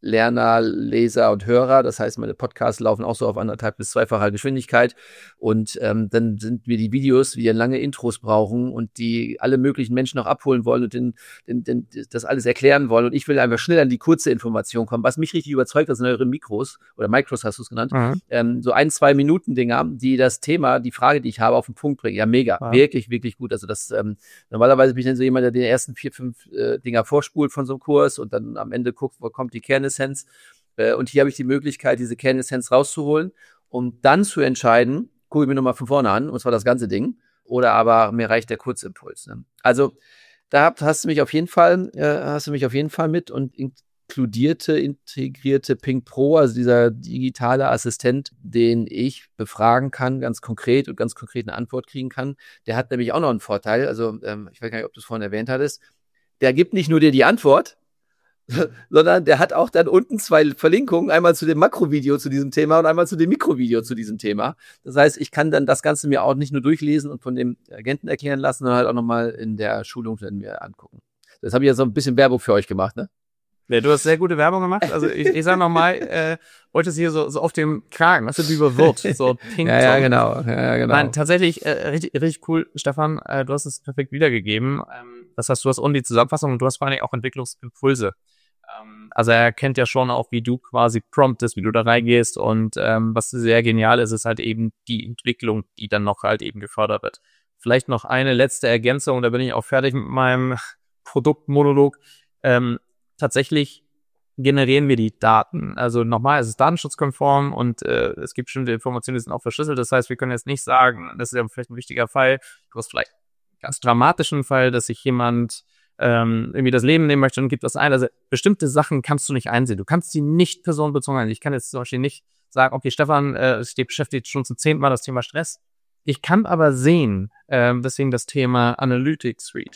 Lerner, Leser und Hörer. Das heißt, meine Podcasts laufen auch so auf anderthalb bis zweifacher Geschwindigkeit. Und ähm, dann sind wir die Videos, die lange Intros brauchen und die alle möglichen Menschen noch abholen wollen und den, den, den, das alles erklären wollen. Und ich will einfach schnell an die kurze Information kommen. Was mich richtig überzeugt, das sind eure Mikros oder Micros hast du es genannt. Mhm. Ähm, so ein, zwei Minuten Dinger, die das Thema, die Frage, die ich habe, auf den Punkt bringen. Ja, mega. Ja. Wirklich, wirklich gut. Also das ähm, normalerweise bin ich dann so jemand, der den ersten vier, fünf äh, Dinger vorspult von so einem Kurs und dann am Ende guckt, wo kommt die Kernessenz. Äh, und hier habe ich die Möglichkeit, diese Kernessenz rauszuholen, um dann zu entscheiden, gucke ich mir nochmal von vorne an, und zwar das ganze Ding, oder aber mir reicht der Kurzimpuls. Ne? Also da hast du mich auf jeden Fall, äh, hast du mich auf jeden Fall mit und inkludierte, integrierte Ping Pro, also dieser digitale Assistent, den ich befragen kann, ganz konkret und ganz konkret eine Antwort kriegen kann. Der hat nämlich auch noch einen Vorteil, also ähm, ich weiß gar nicht, ob du es vorhin erwähnt hattest, der gibt nicht nur dir die Antwort, sondern der hat auch dann unten zwei Verlinkungen, einmal zu dem Makrovideo zu diesem Thema und einmal zu dem Mikrovideo zu diesem Thema. Das heißt, ich kann dann das Ganze mir auch nicht nur durchlesen und von dem Agenten erklären lassen, sondern halt auch nochmal in der Schulung dann mir angucken. Das habe ich jetzt so ein bisschen Werbung für euch gemacht, ne? Ja, du hast sehr gute Werbung gemacht. Also ich, ich sag nochmal, äh, heute ist hier so, so auf dem Kragen, was du über Wirt, so pink. ja, ja, genau. Ja, genau. Nein, tatsächlich, äh, richtig, richtig cool, Stefan, äh, du hast es perfekt wiedergegeben. Ähm, das heißt, du hast unten die Zusammenfassung und du hast vor allem auch Entwicklungsimpulse. Ähm, also er erkennt ja schon auch, wie du quasi promptest, wie du da reingehst und ähm, was sehr genial ist, ist halt eben die Entwicklung, die dann noch halt eben gefördert wird. Vielleicht noch eine letzte Ergänzung, da bin ich auch fertig mit meinem Produktmonolog. Ähm, Tatsächlich generieren wir die Daten. Also nochmal, es ist datenschutzkonform und äh, es gibt bestimmte Informationen, die sind auch verschlüsselt. Das heißt, wir können jetzt nicht sagen, das ist ja vielleicht ein wichtiger Fall, du hast vielleicht einen ganz dramatischen Fall, dass sich jemand ähm, irgendwie das Leben nehmen möchte und gibt das ein. Also bestimmte Sachen kannst du nicht einsehen. Du kannst sie nicht personenbezogen einsehen. Ich kann jetzt zum Beispiel nicht sagen, okay, Stefan äh, steht beschäftigt schon zum zehnten Mal das Thema Stress. Ich kann aber sehen, äh, deswegen das Thema Analytics Suite.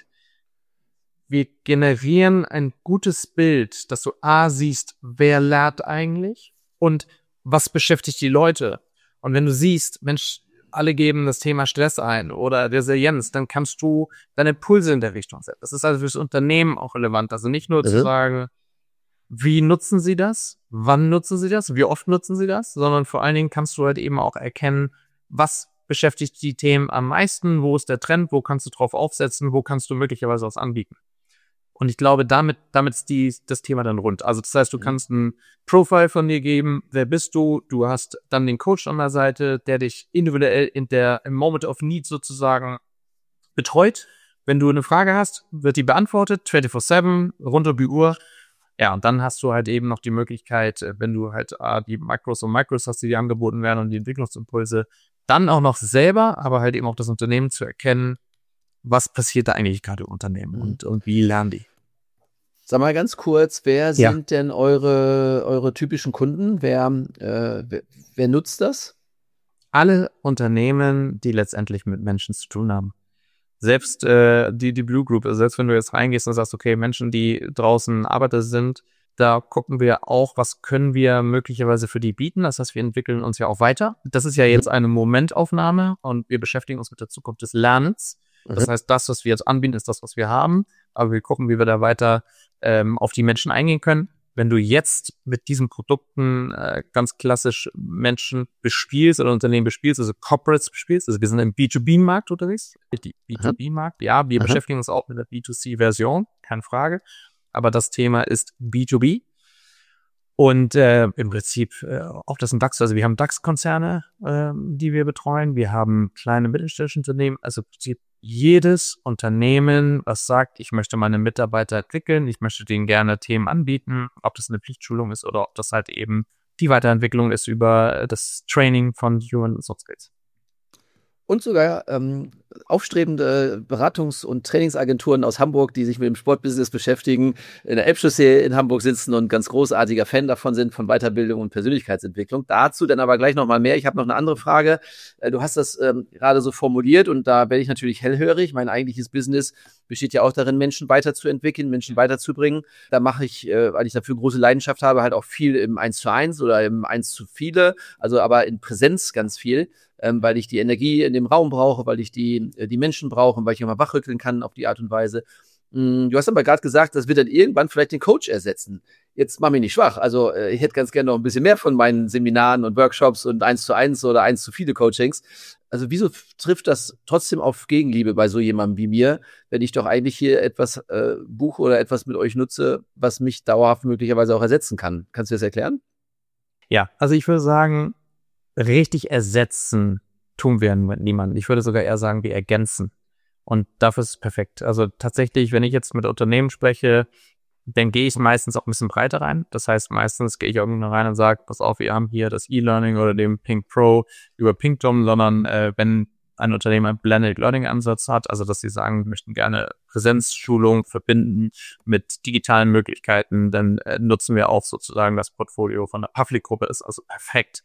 Wir generieren ein gutes Bild, dass du A, siehst, wer lernt eigentlich und was beschäftigt die Leute. Und wenn du siehst, Mensch, alle geben das Thema Stress ein oder Resilienz, dann kannst du deine Impulse in der Richtung setzen. Das ist also fürs Unternehmen auch relevant. Also nicht nur mhm. zu sagen, wie nutzen sie das, wann nutzen sie das, wie oft nutzen sie das, sondern vor allen Dingen kannst du halt eben auch erkennen, was beschäftigt die Themen am meisten, wo ist der Trend, wo kannst du drauf aufsetzen, wo kannst du möglicherweise was anbieten. Und ich glaube, damit, damit ist die, das Thema dann rund. Also das heißt, du kannst ein Profile von dir geben, wer bist du, du hast dann den Coach an der Seite, der dich individuell in der, im Moment of Need sozusagen betreut. Wenn du eine Frage hast, wird die beantwortet, vierundzwanzig sieben, rund um die Uhr. Ja, und dann hast du halt eben noch die Möglichkeit, wenn du halt äh, die Makros und Micros hast, die dir angeboten werden und die Entwicklungsimpulse, dann auch noch selber, aber halt eben auch das Unternehmen zu erkennen, was passiert da eigentlich gerade im Unternehmen und, und wie lernen die? Sag mal ganz kurz, wer ja. sind denn eure, eure typischen Kunden? Wer, äh, wer, wer nutzt das? Alle Unternehmen, die letztendlich mit Menschen zu tun haben. Selbst äh, die, die Blue Group, also selbst wenn du jetzt reingehst und sagst, okay, Menschen, die draußen Arbeiter sind, da gucken wir auch, was können wir möglicherweise für die bieten. Das heißt, wir entwickeln uns ja auch weiter. Das ist ja jetzt eine Momentaufnahme und wir beschäftigen uns mit der Zukunft des Lernens. Das heißt, das, was wir jetzt anbieten, ist das, was wir haben. Aber wir gucken, wie wir da weiter ähm, auf die Menschen eingehen können. Wenn du jetzt mit diesen Produkten äh, ganz klassisch Menschen bespielst oder Unternehmen bespielst, also Corporates bespielst, also wir sind im B zwei B-Markt unterwegs, B zwei B-Markt, ja, wir Aha. beschäftigen uns auch mit der B zwei C-Version, keine Frage. Aber das Thema ist B zwei B. Und äh, im Prinzip äh, auch das sind DAX, also wir haben DAX-Konzerne, äh, die wir betreuen, wir haben kleine mittelständische Unternehmen, also im Prinzip jedes Unternehmen, was sagt, ich möchte meine Mitarbeiter entwickeln, ich möchte denen gerne Themen anbieten, ob das eine Pflichtschulung ist oder ob das halt eben die Weiterentwicklung ist über das Training von Human Soft Skills. Und sogar ähm, aufstrebende Beratungs- und Trainingsagenturen aus Hamburg, die sich mit dem Sportbusiness beschäftigen, in der Elbchaussee in Hamburg sitzen und ganz großartiger Fan davon sind, von Weiterbildung und Persönlichkeitsentwicklung. Dazu dann aber gleich nochmal mehr. Ich habe noch eine andere Frage. Du hast das ähm, gerade so formuliert und da werde ich natürlich hellhörig. Mein eigentliches Business besteht ja auch darin, Menschen weiterzuentwickeln, Menschen weiterzubringen. Da mache ich, äh, weil ich dafür große Leidenschaft habe, halt auch viel im eins zu eins oder im eins zu viele, also aber in Präsenz ganz viel. Ähm, weil ich die Energie in dem Raum brauche, weil ich die, die Menschen brauche und weil ich immer wachrütteln kann auf die Art und Weise. Du hast aber gerade gesagt, das wird dann irgendwann vielleicht den Coach ersetzen. Jetzt mach mich nicht schwach. Also ich hätte ganz gerne noch ein bisschen mehr von meinen Seminaren und Workshops und eins zu eins oder eins zu viele Coachings. Also wieso trifft das trotzdem auf Gegenliebe bei so jemandem wie mir, wenn ich doch eigentlich hier etwas äh, buche oder etwas mit euch nutze, was mich dauerhaft möglicherweise auch ersetzen kann? Kannst du das erklären? Ja, also ich würde sagen, richtig ersetzen tun wir niemanden. Ich würde sogar eher sagen, wir ergänzen. Und dafür ist es perfekt. Also tatsächlich, wenn ich jetzt mit Unternehmen spreche, dann gehe ich meistens auch ein bisschen breiter rein. Das heißt, meistens gehe ich irgendwo rein und sage, pass auf, wir haben hier das E-Learning oder den Pink Pro über Pinkdom, sondern äh, wenn ein Unternehmen einen Blended Learning Ansatz hat, also dass sie sagen, wir möchten gerne Präsenzschulung verbinden mit digitalen Möglichkeiten, dann äh, nutzen wir auch sozusagen das Portfolio von der Pavlik-Gruppe, ist also perfekt.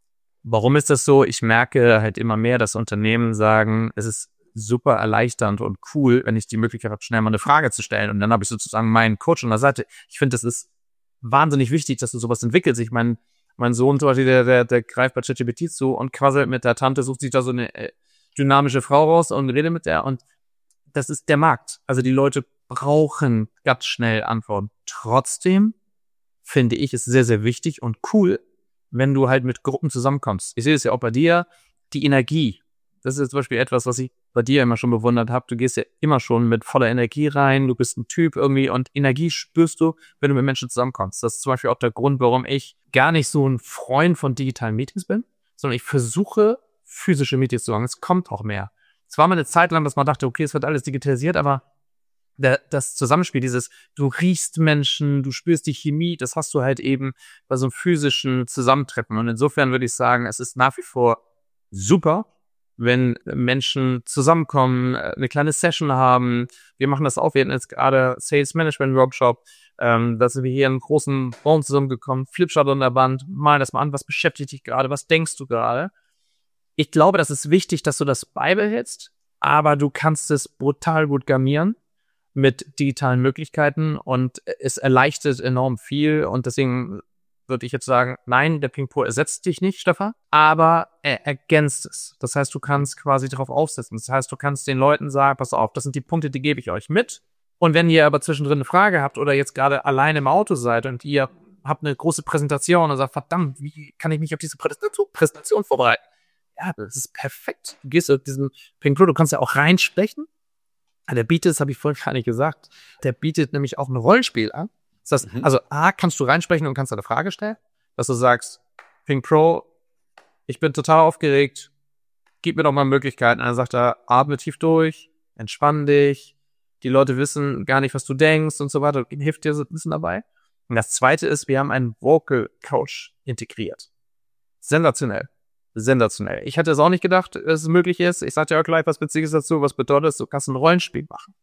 Warum ist das so? Ich merke halt immer mehr, dass Unternehmen sagen, es ist super erleichternd und cool, wenn ich die Möglichkeit habe, schnell mal eine Frage zu stellen. Und dann habe ich sozusagen meinen Coach an der Seite. Ich finde, das ist wahnsinnig wichtig, dass du sowas entwickelst. Ich meine, mein Sohn zum Beispiel, der, der, der greift bei ChatGPT zu und quasselt mit der Tante, sucht sich da so eine äh, dynamische Frau raus und redet mit der. Und das ist der Markt. Also die Leute brauchen ganz schnell Antworten. Trotzdem finde ich es sehr, sehr wichtig und cool, wenn du halt mit Gruppen zusammenkommst. Ich sehe es ja auch bei dir, die Energie. Das ist zum Beispiel etwas, was ich bei dir immer schon bewundert habe. Du gehst ja immer schon mit voller Energie rein. Du bist ein Typ irgendwie und Energie spürst du, wenn du mit Menschen zusammenkommst. Das ist zum Beispiel auch der Grund, warum ich gar nicht so ein Freund von digitalen Meetings bin, sondern ich versuche, physische Meetings zu machen. Es kommt auch mehr. Es war mal eine Zeit lang, dass man dachte, okay, es wird alles digitalisiert, aber der, das Zusammenspiel, dieses, du riechst Menschen, du spürst die Chemie, das hast du halt eben bei so einem physischen Zusammentreffen. Und insofern würde ich sagen, es ist nach wie vor super, wenn Menschen zusammenkommen, eine kleine Session haben. Wir machen das auch. Wir hatten jetzt gerade Sales Management Workshop. Ähm, da sind wir hier in einem großen Raum zusammengekommen, Flipchart an der Wand, malen das mal an, was beschäftigt dich gerade, was denkst du gerade? Ich glaube, das ist wichtig, dass du das beibehältst, aber du kannst es brutal gut garnieren mit digitalen Möglichkeiten und es erleichtert enorm viel und deswegen würde ich jetzt sagen, nein, der Pink Pro ersetzt dich nicht, Stefan, aber er ergänzt es. Das heißt, du kannst quasi darauf aufsetzen. Das heißt, du kannst den Leuten sagen, pass auf, das sind die Punkte, die gebe ich euch mit. Und wenn ihr aber zwischendrin eine Frage habt oder jetzt gerade alleine im Auto seid und ihr habt eine große Präsentation und sagt, verdammt, wie kann ich mich auf diese Präsentation, Präsentation vorbereiten? Ja, das ist perfekt. Du gehst auf diesen Pink Pro, du kannst ja auch reinsprechen. Der bietet, das habe ich vorhin gar nicht gesagt, der bietet nämlich auch ein Rollenspiel an. Das heißt, mhm. also A, kannst du reinsprechen und kannst eine Frage stellen, dass du sagst, Pink Pro, ich bin total aufgeregt, gib mir doch mal Möglichkeiten. Und dann sagt er, atme tief durch, entspann dich, die Leute wissen gar nicht, was du denkst und so weiter, hilft dir so ein bisschen dabei. Und das Zweite ist, wir haben einen Vocal Coach integriert. Sensationell. Sensationell. Ich hätte es auch nicht gedacht, dass es möglich ist. Ich sagte ja auch gleich was Witziges dazu, was bedeutet, du kannst ein Rollenspiel machen.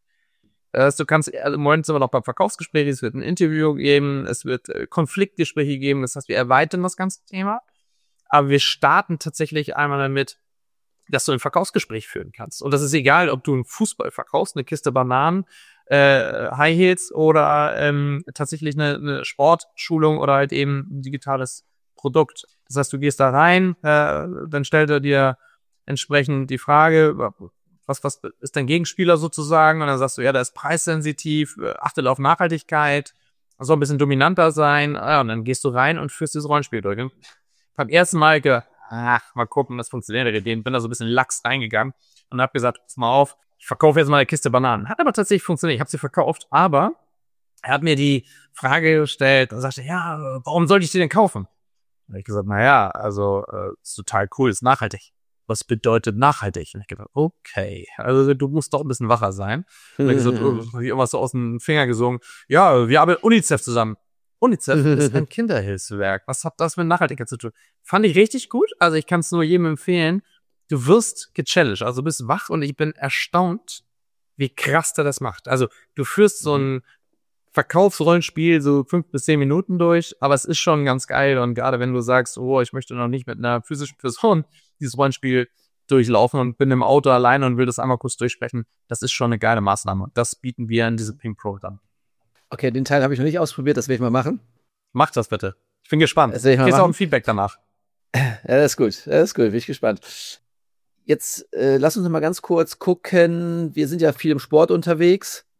Du kannst, also im Moment sind wir noch beim Verkaufsgespräch, es wird ein Interview geben, es wird Konfliktgespräche geben, das heißt, wir erweitern das ganze Thema, aber wir starten tatsächlich einmal damit, dass du ein Verkaufsgespräch führen kannst. Und das ist egal, ob du einen Fußball verkaufst, eine Kiste Bananen, äh, High Heels oder ähm, tatsächlich eine, eine Sportschulung oder halt eben ein digitales Produkt. Das heißt, du gehst da rein, äh, dann stellt er dir entsprechend die Frage, was, was ist dein Gegenspieler sozusagen? Und dann sagst du, ja, der ist preissensitiv, achtet auf Nachhaltigkeit, soll ein bisschen dominanter sein. Ja, und dann gehst du rein und führst dieses Rollenspiel durch. Und beim ersten Mal gedacht, ach, mal gucken, das funktioniert. Ich bin da so ein bisschen lax reingegangen und hab gesagt, pass mal auf, ich verkaufe jetzt mal eine Kiste Bananen. Hat aber tatsächlich funktioniert, ich habe sie verkauft, aber er hat mir die Frage gestellt und sagte, ja, warum sollte ich die denn kaufen? Da habe ich gesagt, naja, also äh, ist total cool, ist nachhaltig. Was bedeutet nachhaltig? Und ich gedacht, okay, also du musst doch ein bisschen wacher sein. Und ich gesagt, oh, hab ich irgendwas so aus dem Finger gesungen. Ja, wir arbeiten UNICEF zusammen. UNICEF ist ein Kinderhilfswerk. Was hat das mit Nachhaltigkeit zu tun? Fand ich richtig gut. Also ich kann es nur jedem empfehlen. Du wirst gechallenged, also du bist wach und ich bin erstaunt, wie krass der das macht. Also du führst so ein Verkaufsrollenspiel so fünf bis zehn Minuten durch, aber es ist schon ganz geil und gerade wenn du sagst, oh, ich möchte noch nicht mit einer physischen Person dieses Rollenspiel durchlaufen und bin im Auto alleine und will das einmal kurz durchsprechen, das ist schon eine geile Maßnahme. Das bieten wir in diesem Pink Pro dann. Okay, den Teil habe ich noch nicht ausprobiert, das werde ich mal machen. Mach das bitte. Ich bin gespannt. Das werde ich mal machen. Kriegst auch ein Feedback danach. Ja, das ist gut, das ist gut, bin ich gespannt. Jetzt äh, lass uns noch mal ganz kurz gucken, wir sind ja viel im Sport unterwegs.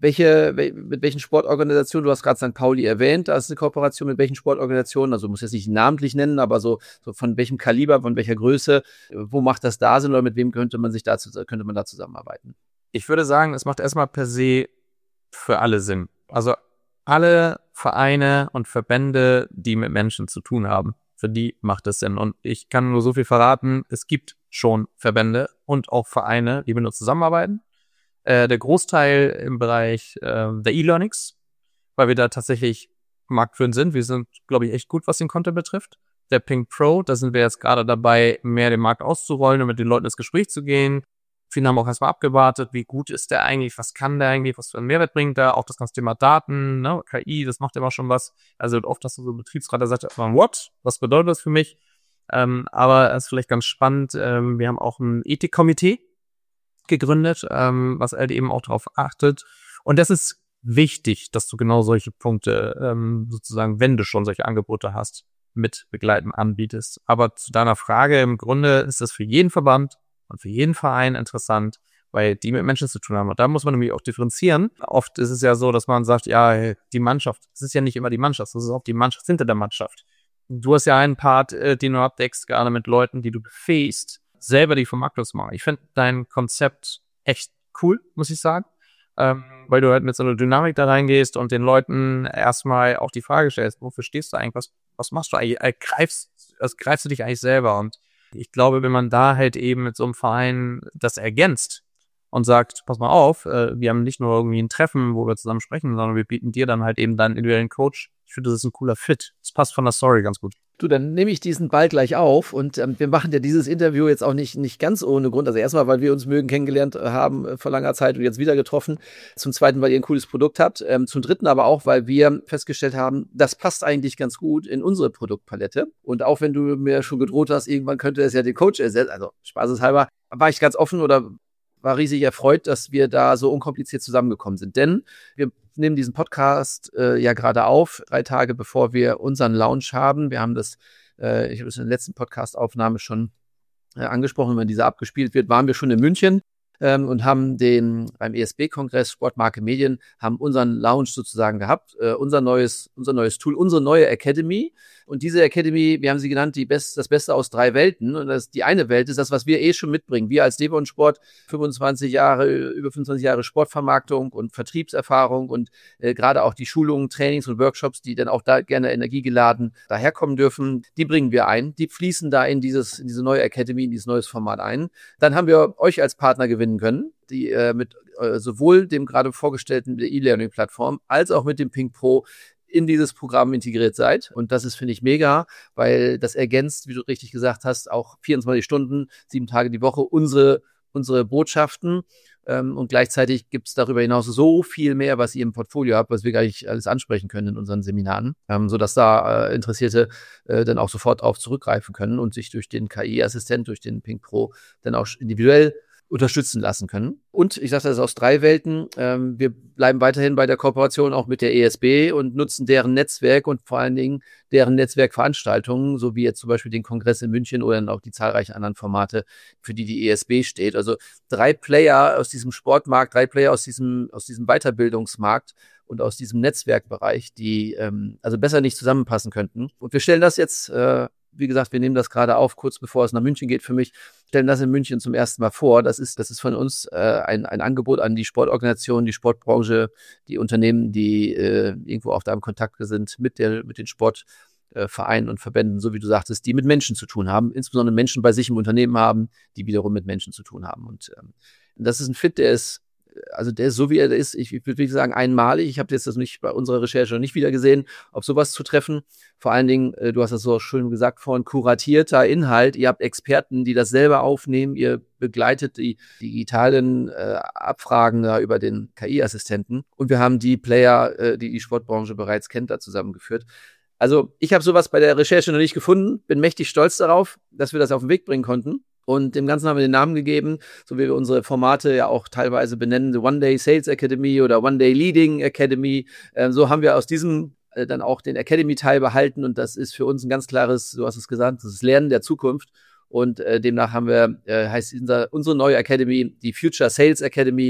welche, mit welchen Sportorganisationen, du hast gerade Sankt Pauli erwähnt, da ist eine Kooperation mit welchen Sportorganisationen, also du musst jetzt nicht namentlich nennen, aber so, so von welchem Kaliber, von welcher Größe, wo macht das da Sinn oder mit wem könnte man sich dazu, könnte man da zusammenarbeiten? Ich würde sagen, es macht erstmal per se für alle Sinn. Also alle Vereine und Verbände, die mit Menschen zu tun haben, für die macht es Sinn. Und ich kann nur so viel verraten, es gibt schon Verbände und auch Vereine, die mit uns zusammenarbeiten. Äh, der Großteil im Bereich äh, der E-Learnings, weil wir da tatsächlich marktführend sind. Wir sind, glaube ich, echt gut, was den Content betrifft. Der Ping Pro, da sind wir jetzt gerade dabei, mehr den Markt auszurollen und mit den Leuten ins Gespräch zu gehen. Viele haben auch erstmal abgewartet, wie gut ist der eigentlich, was kann der eigentlich, was für einen Mehrwert bringt der, auch das ganze Thema Daten, ne, K I, das macht immer schon was. Also oft hast du so einen Betriebsrat, der sagt, what? Was bedeutet das für mich? Ähm, aber es ist vielleicht ganz spannend, ähm, wir haben auch ein Ethikkomitee gegründet, ähm, was halt eben auch darauf achtet. Und das ist wichtig, dass du genau solche Punkte ähm, sozusagen, wenn du schon solche Angebote hast, mit begleiten anbietest. Aber zu deiner Frage, im Grunde ist das für jeden Verband und für jeden Verein interessant, weil die mit Menschen zu tun haben. Und da muss man nämlich auch differenzieren. Oft ist es ja so, dass man sagt, ja, die Mannschaft, es ist ja nicht immer die Mannschaft, es ist auch die Mannschaft hinter der Mannschaft. Du hast ja einen Part, äh, den du abdeckst, gerade mit Leuten, die du befähigst, selber die Vermarktung zu machen. Ich finde dein Konzept echt cool, muss ich sagen, ähm, weil du halt mit so einer Dynamik da reingehst und den Leuten erstmal auch die Frage stellst, wofür stehst du eigentlich, was, was machst du eigentlich, äh, greifst, also greifst du dich eigentlich selber? Und ich glaube, wenn man da halt eben mit so einem Verein das ergänzt und sagt, pass mal auf, äh, wir haben nicht nur irgendwie ein Treffen, wo wir zusammen sprechen, sondern wir bieten dir dann halt eben deinen individuellen Coach. Ich finde, das ist ein cooler Fit. Das passt von der Story ganz gut. Du, dann nehme ich diesen Ball gleich auf und ähm, wir machen ja dieses Interview jetzt auch nicht, nicht ganz ohne Grund. Also erstmal, weil wir uns mögen kennengelernt haben äh, vor langer Zeit und jetzt wieder getroffen. Zum Zweiten, weil ihr ein cooles Produkt habt. Ähm, zum Dritten aber auch, weil wir festgestellt haben, das passt eigentlich ganz gut in unsere Produktpalette. Und auch wenn du mir schon gedroht hast, irgendwann könnte es ja den Coach ersetzen, also spaßeshalber, war ich ganz offen oder war riesig erfreut, dass wir da so unkompliziert zusammengekommen sind. Denn wir nehmen diesen Podcast äh, ja gerade auf, drei Tage bevor wir unseren Launch haben. Wir haben das, äh, ich habe es in der letzten Podcast-Aufnahme schon äh, angesprochen, wenn dieser abgespielt wird, waren wir schon in München ähm, und haben den beim E S B-Kongress Sportmarke Medien, haben unseren Launch sozusagen gehabt, äh, unser neues, unser neues Tool, unsere neue Academy. Und diese Academy, wir haben sie genannt, die Best, das Beste aus drei Welten. Und das, die eine Welt ist das, was wir eh schon mitbringen. Wir als Devon Sport, fünfundzwanzig Jahre, über fünfundzwanzig Jahre Sportvermarktung und Vertriebserfahrung und äh, gerade auch die Schulungen, Trainings und Workshops, die dann auch da gerne energiegeladen daherkommen dürfen, die bringen wir ein. Die fließen da in dieses, in diese neue Academy, in dieses neues Format ein. Dann haben wir euch als Partner gewinnen können, die äh, mit äh, sowohl dem gerade vorgestellten E-Learning-Plattform als auch mit dem Ping Pro in dieses Programm integriert seid. Und das ist, finde ich, mega, weil das ergänzt, wie du richtig gesagt hast, auch vierundzwanzig Stunden, sieben Tage die Woche unsere, unsere Botschaften. Ähm, und gleichzeitig gibt es darüber hinaus so viel mehr, was ihr im Portfolio habt, was wir gar nicht alles ansprechen können in unseren Seminaren, ähm, sodass da äh, Interessierte äh, dann auch sofort darauf zurückgreifen können und sich durch den K I-Assistent, durch den Ping Pro dann auch individuell unterstützen lassen können. Und ich sage das aus drei Welten. Ähm, wir bleiben weiterhin bei der Kooperation auch mit der E S B und nutzen deren Netzwerk und vor allen Dingen deren Netzwerkveranstaltungen, so wie jetzt zum Beispiel den Kongress in München oder dann auch die zahlreichen anderen Formate, für die die E S B steht. Also drei Player aus diesem Sportmarkt, drei Player aus diesem, aus diesem Weiterbildungsmarkt und aus diesem Netzwerkbereich, die ähm, also besser nicht zusammenpassen könnten. Und wir stellen das jetzt äh, wie gesagt, wir nehmen das gerade auf, kurz bevor es nach München geht für mich, stellen das in München zum ersten Mal vor. Das ist, das ist von uns äh, ein, ein Angebot an die Sportorganisation, die Sportbranche, die Unternehmen, die äh, irgendwo auch da im Kontakt sind mit der, mit den Sportvereinen äh, und Verbänden, so wie du sagtest, die mit Menschen zu tun haben, insbesondere Menschen bei sich im Unternehmen haben, die wiederum mit Menschen zu tun haben. Und ähm, das ist ein Fit, der ist Also der ist so, wie er ist, ich, ich würde sagen, einmalig. Ich habe jetzt das nicht bei unserer Recherche noch nicht wieder gesehen, ob sowas zu treffen. Vor allen Dingen, äh, du hast das so schön gesagt vorhin, kuratierter Inhalt. Ihr habt Experten, die das selber aufnehmen. Ihr begleitet die digitalen äh, Abfragen da über den K I-Assistenten. Und wir haben die Player, äh, die die Sportbranche bereits kennt, da zusammengeführt. Also ich habe sowas bei der Recherche noch nicht gefunden. Bin mächtig stolz darauf, dass wir das auf den Weg bringen konnten. Und dem Ganzen haben wir den Namen gegeben, so wie wir unsere Formate ja auch teilweise benennen, the One-Day Sales Academy oder One-Day Leading Academy. Ähm, so haben wir aus diesem äh, dann auch den Academy-Teil behalten und das ist für uns ein ganz klares, du hast es gesagt, das ist Lernen der Zukunft. Und äh, demnach haben wir, äh, heißt unser, unsere neue Academy die Future Sales Academy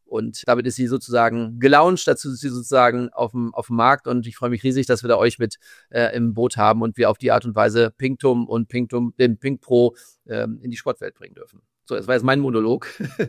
Und damit ist sie sozusagen gelauncht, dazu ist sie sozusagen auf dem, auf dem Markt und ich freue mich riesig, dass wir da euch mit äh, im Boot haben und wir auf die Art und Weise Pinktum und Pinktum, den Pink Pro ähm, in die Sportwelt bringen dürfen. So, das war jetzt mein Monolog.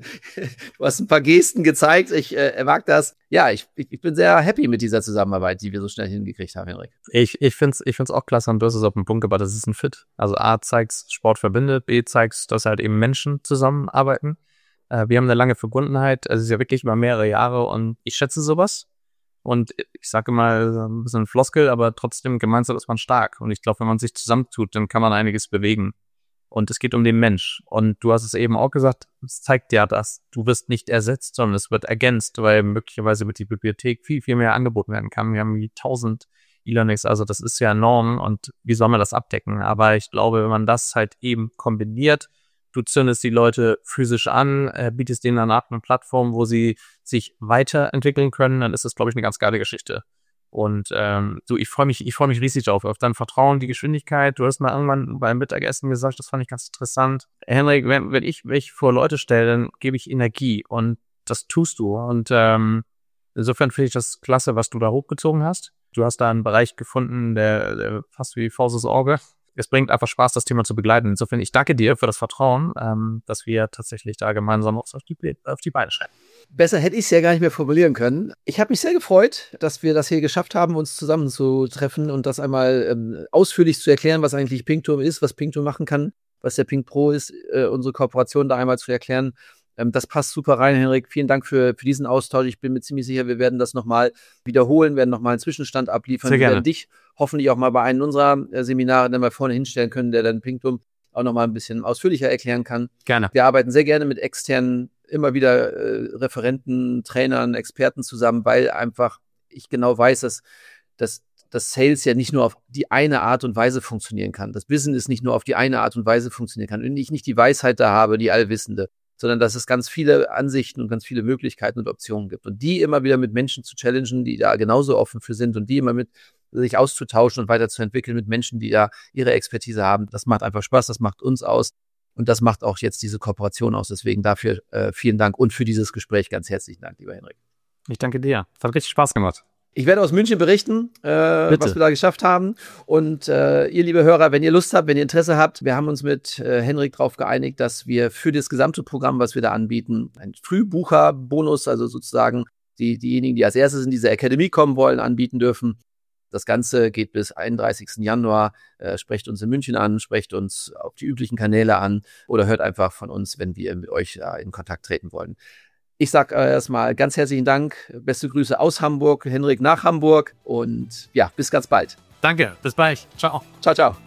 Du hast ein paar Gesten gezeigt, ich äh, mag das. Ja, ich, ich, ich bin sehr happy mit dieser Zusammenarbeit, die wir so schnell hingekriegt haben, Henrik. Ich, ich finde es ich find's auch klasse und du hast es auf den Punkt gebracht, das ist ein Fit. Also A, zeigst Sport verbindet, B, zeigst, dass halt eben Menschen zusammenarbeiten. Äh, wir haben eine lange Verbundenheit, also es ist ja wirklich über mehrere Jahre und ich schätze sowas. Und ich sage mal, ein bisschen Floskel, aber trotzdem gemeinsam ist man stark. Und ich glaube, wenn man sich zusammentut, dann kann man einiges bewegen. Und es geht um den Mensch. Und du hast es eben auch gesagt, es zeigt ja das. Du wirst nicht ersetzt, sondern es wird ergänzt, weil möglicherweise mit die Bibliothek viel, viel mehr angeboten werden kann. Wir haben wie tausend E-Learnings, also das ist ja enorm und wie soll man das abdecken? Aber ich glaube, wenn man das halt eben kombiniert, du zündest die Leute physisch an, äh, bietest denen eine Art eine Plattform, wo sie sich weiterentwickeln können, dann ist das, glaube ich, eine ganz geile Geschichte. Und ähm, du, ich freue mich, ich freue mich riesig drauf, auf dein Vertrauen, die Geschwindigkeit. Du hast mal irgendwann beim Mittagessen gesagt, das fand ich ganz interessant. Henrik, wenn, wenn ich mich vor Leute stelle, dann gebe ich Energie und das tust du. Und ähm, insofern finde ich das klasse, was du da hochgezogen hast. Du hast da einen Bereich gefunden, der, der fast wie Faust ins Auge. Es bringt einfach Spaß, das Thema zu begleiten. Insofern, ich danke dir für das Vertrauen, ähm, dass wir tatsächlich da gemeinsam auf die, auf die Beine schreiben. Besser hätte ich es ja gar nicht mehr formulieren können. Ich habe mich sehr gefreut, dass wir das hier geschafft haben, uns zusammenzutreffen und das einmal ähm, ausführlich zu erklären, was eigentlich Pinktum ist, was Pinktum machen kann, was der Pink Pro ist, äh, unsere Kooperation da einmal zu erklären. Ähm, das passt super rein, Henrik. Vielen Dank für, für diesen Austausch. Ich bin mir ziemlich sicher, wir werden das nochmal wiederholen, werden nochmal einen Zwischenstand abliefern. Sehr gerne. Wir werden dich hoffentlich auch mal bei einem unserer äh, Seminare dann mal vorne hinstellen können, der dann Pinktum auch nochmal ein bisschen ausführlicher erklären kann. Gerne. Wir arbeiten sehr gerne mit externen, immer wieder äh, Referenten, Trainern, Experten zusammen, weil einfach ich genau weiß, dass, dass, dass Sales ja nicht nur auf die eine Art und Weise funktionieren kann. Das Business nicht nur auf die eine Art und Weise funktionieren kann. Und ich nicht die Weisheit da habe, die Allwissende, sondern dass es ganz viele Ansichten und ganz viele Möglichkeiten und Optionen gibt. Und die immer wieder mit Menschen zu challengen, die da genauso offen für sind und die immer mit sich auszutauschen und weiterzuentwickeln mit Menschen, die da ihre Expertise haben. Das macht einfach Spaß, das macht uns aus und das macht auch jetzt diese Kooperation aus. Deswegen dafür äh, vielen Dank und für dieses Gespräch ganz herzlichen Dank, lieber Henrik. Ich danke dir. Es hat richtig Spaß gemacht. Ich werde aus München berichten, äh, was wir da geschafft haben. Und äh, ihr, liebe Hörer, wenn ihr Lust habt, wenn ihr Interesse habt, wir haben uns mit äh, Henrik darauf geeinigt, dass wir für das gesamte Programm, was wir da anbieten, einen Frühbucher-Bonus, also sozusagen die, diejenigen, die als erstes in diese Akademie kommen wollen, anbieten dürfen. Das Ganze geht bis einunddreißigsten Januar. Äh, sprecht uns in München an, sprecht uns auf die üblichen Kanäle an oder hört einfach von uns, wenn wir mit euch äh, in Kontakt treten wollen. Ich sage äh, erstmal ganz herzlichen Dank. Beste Grüße aus Hamburg, Henrik nach Hamburg und ja, bis ganz bald. Danke, bis bald. Ciao. Ciao, ciao.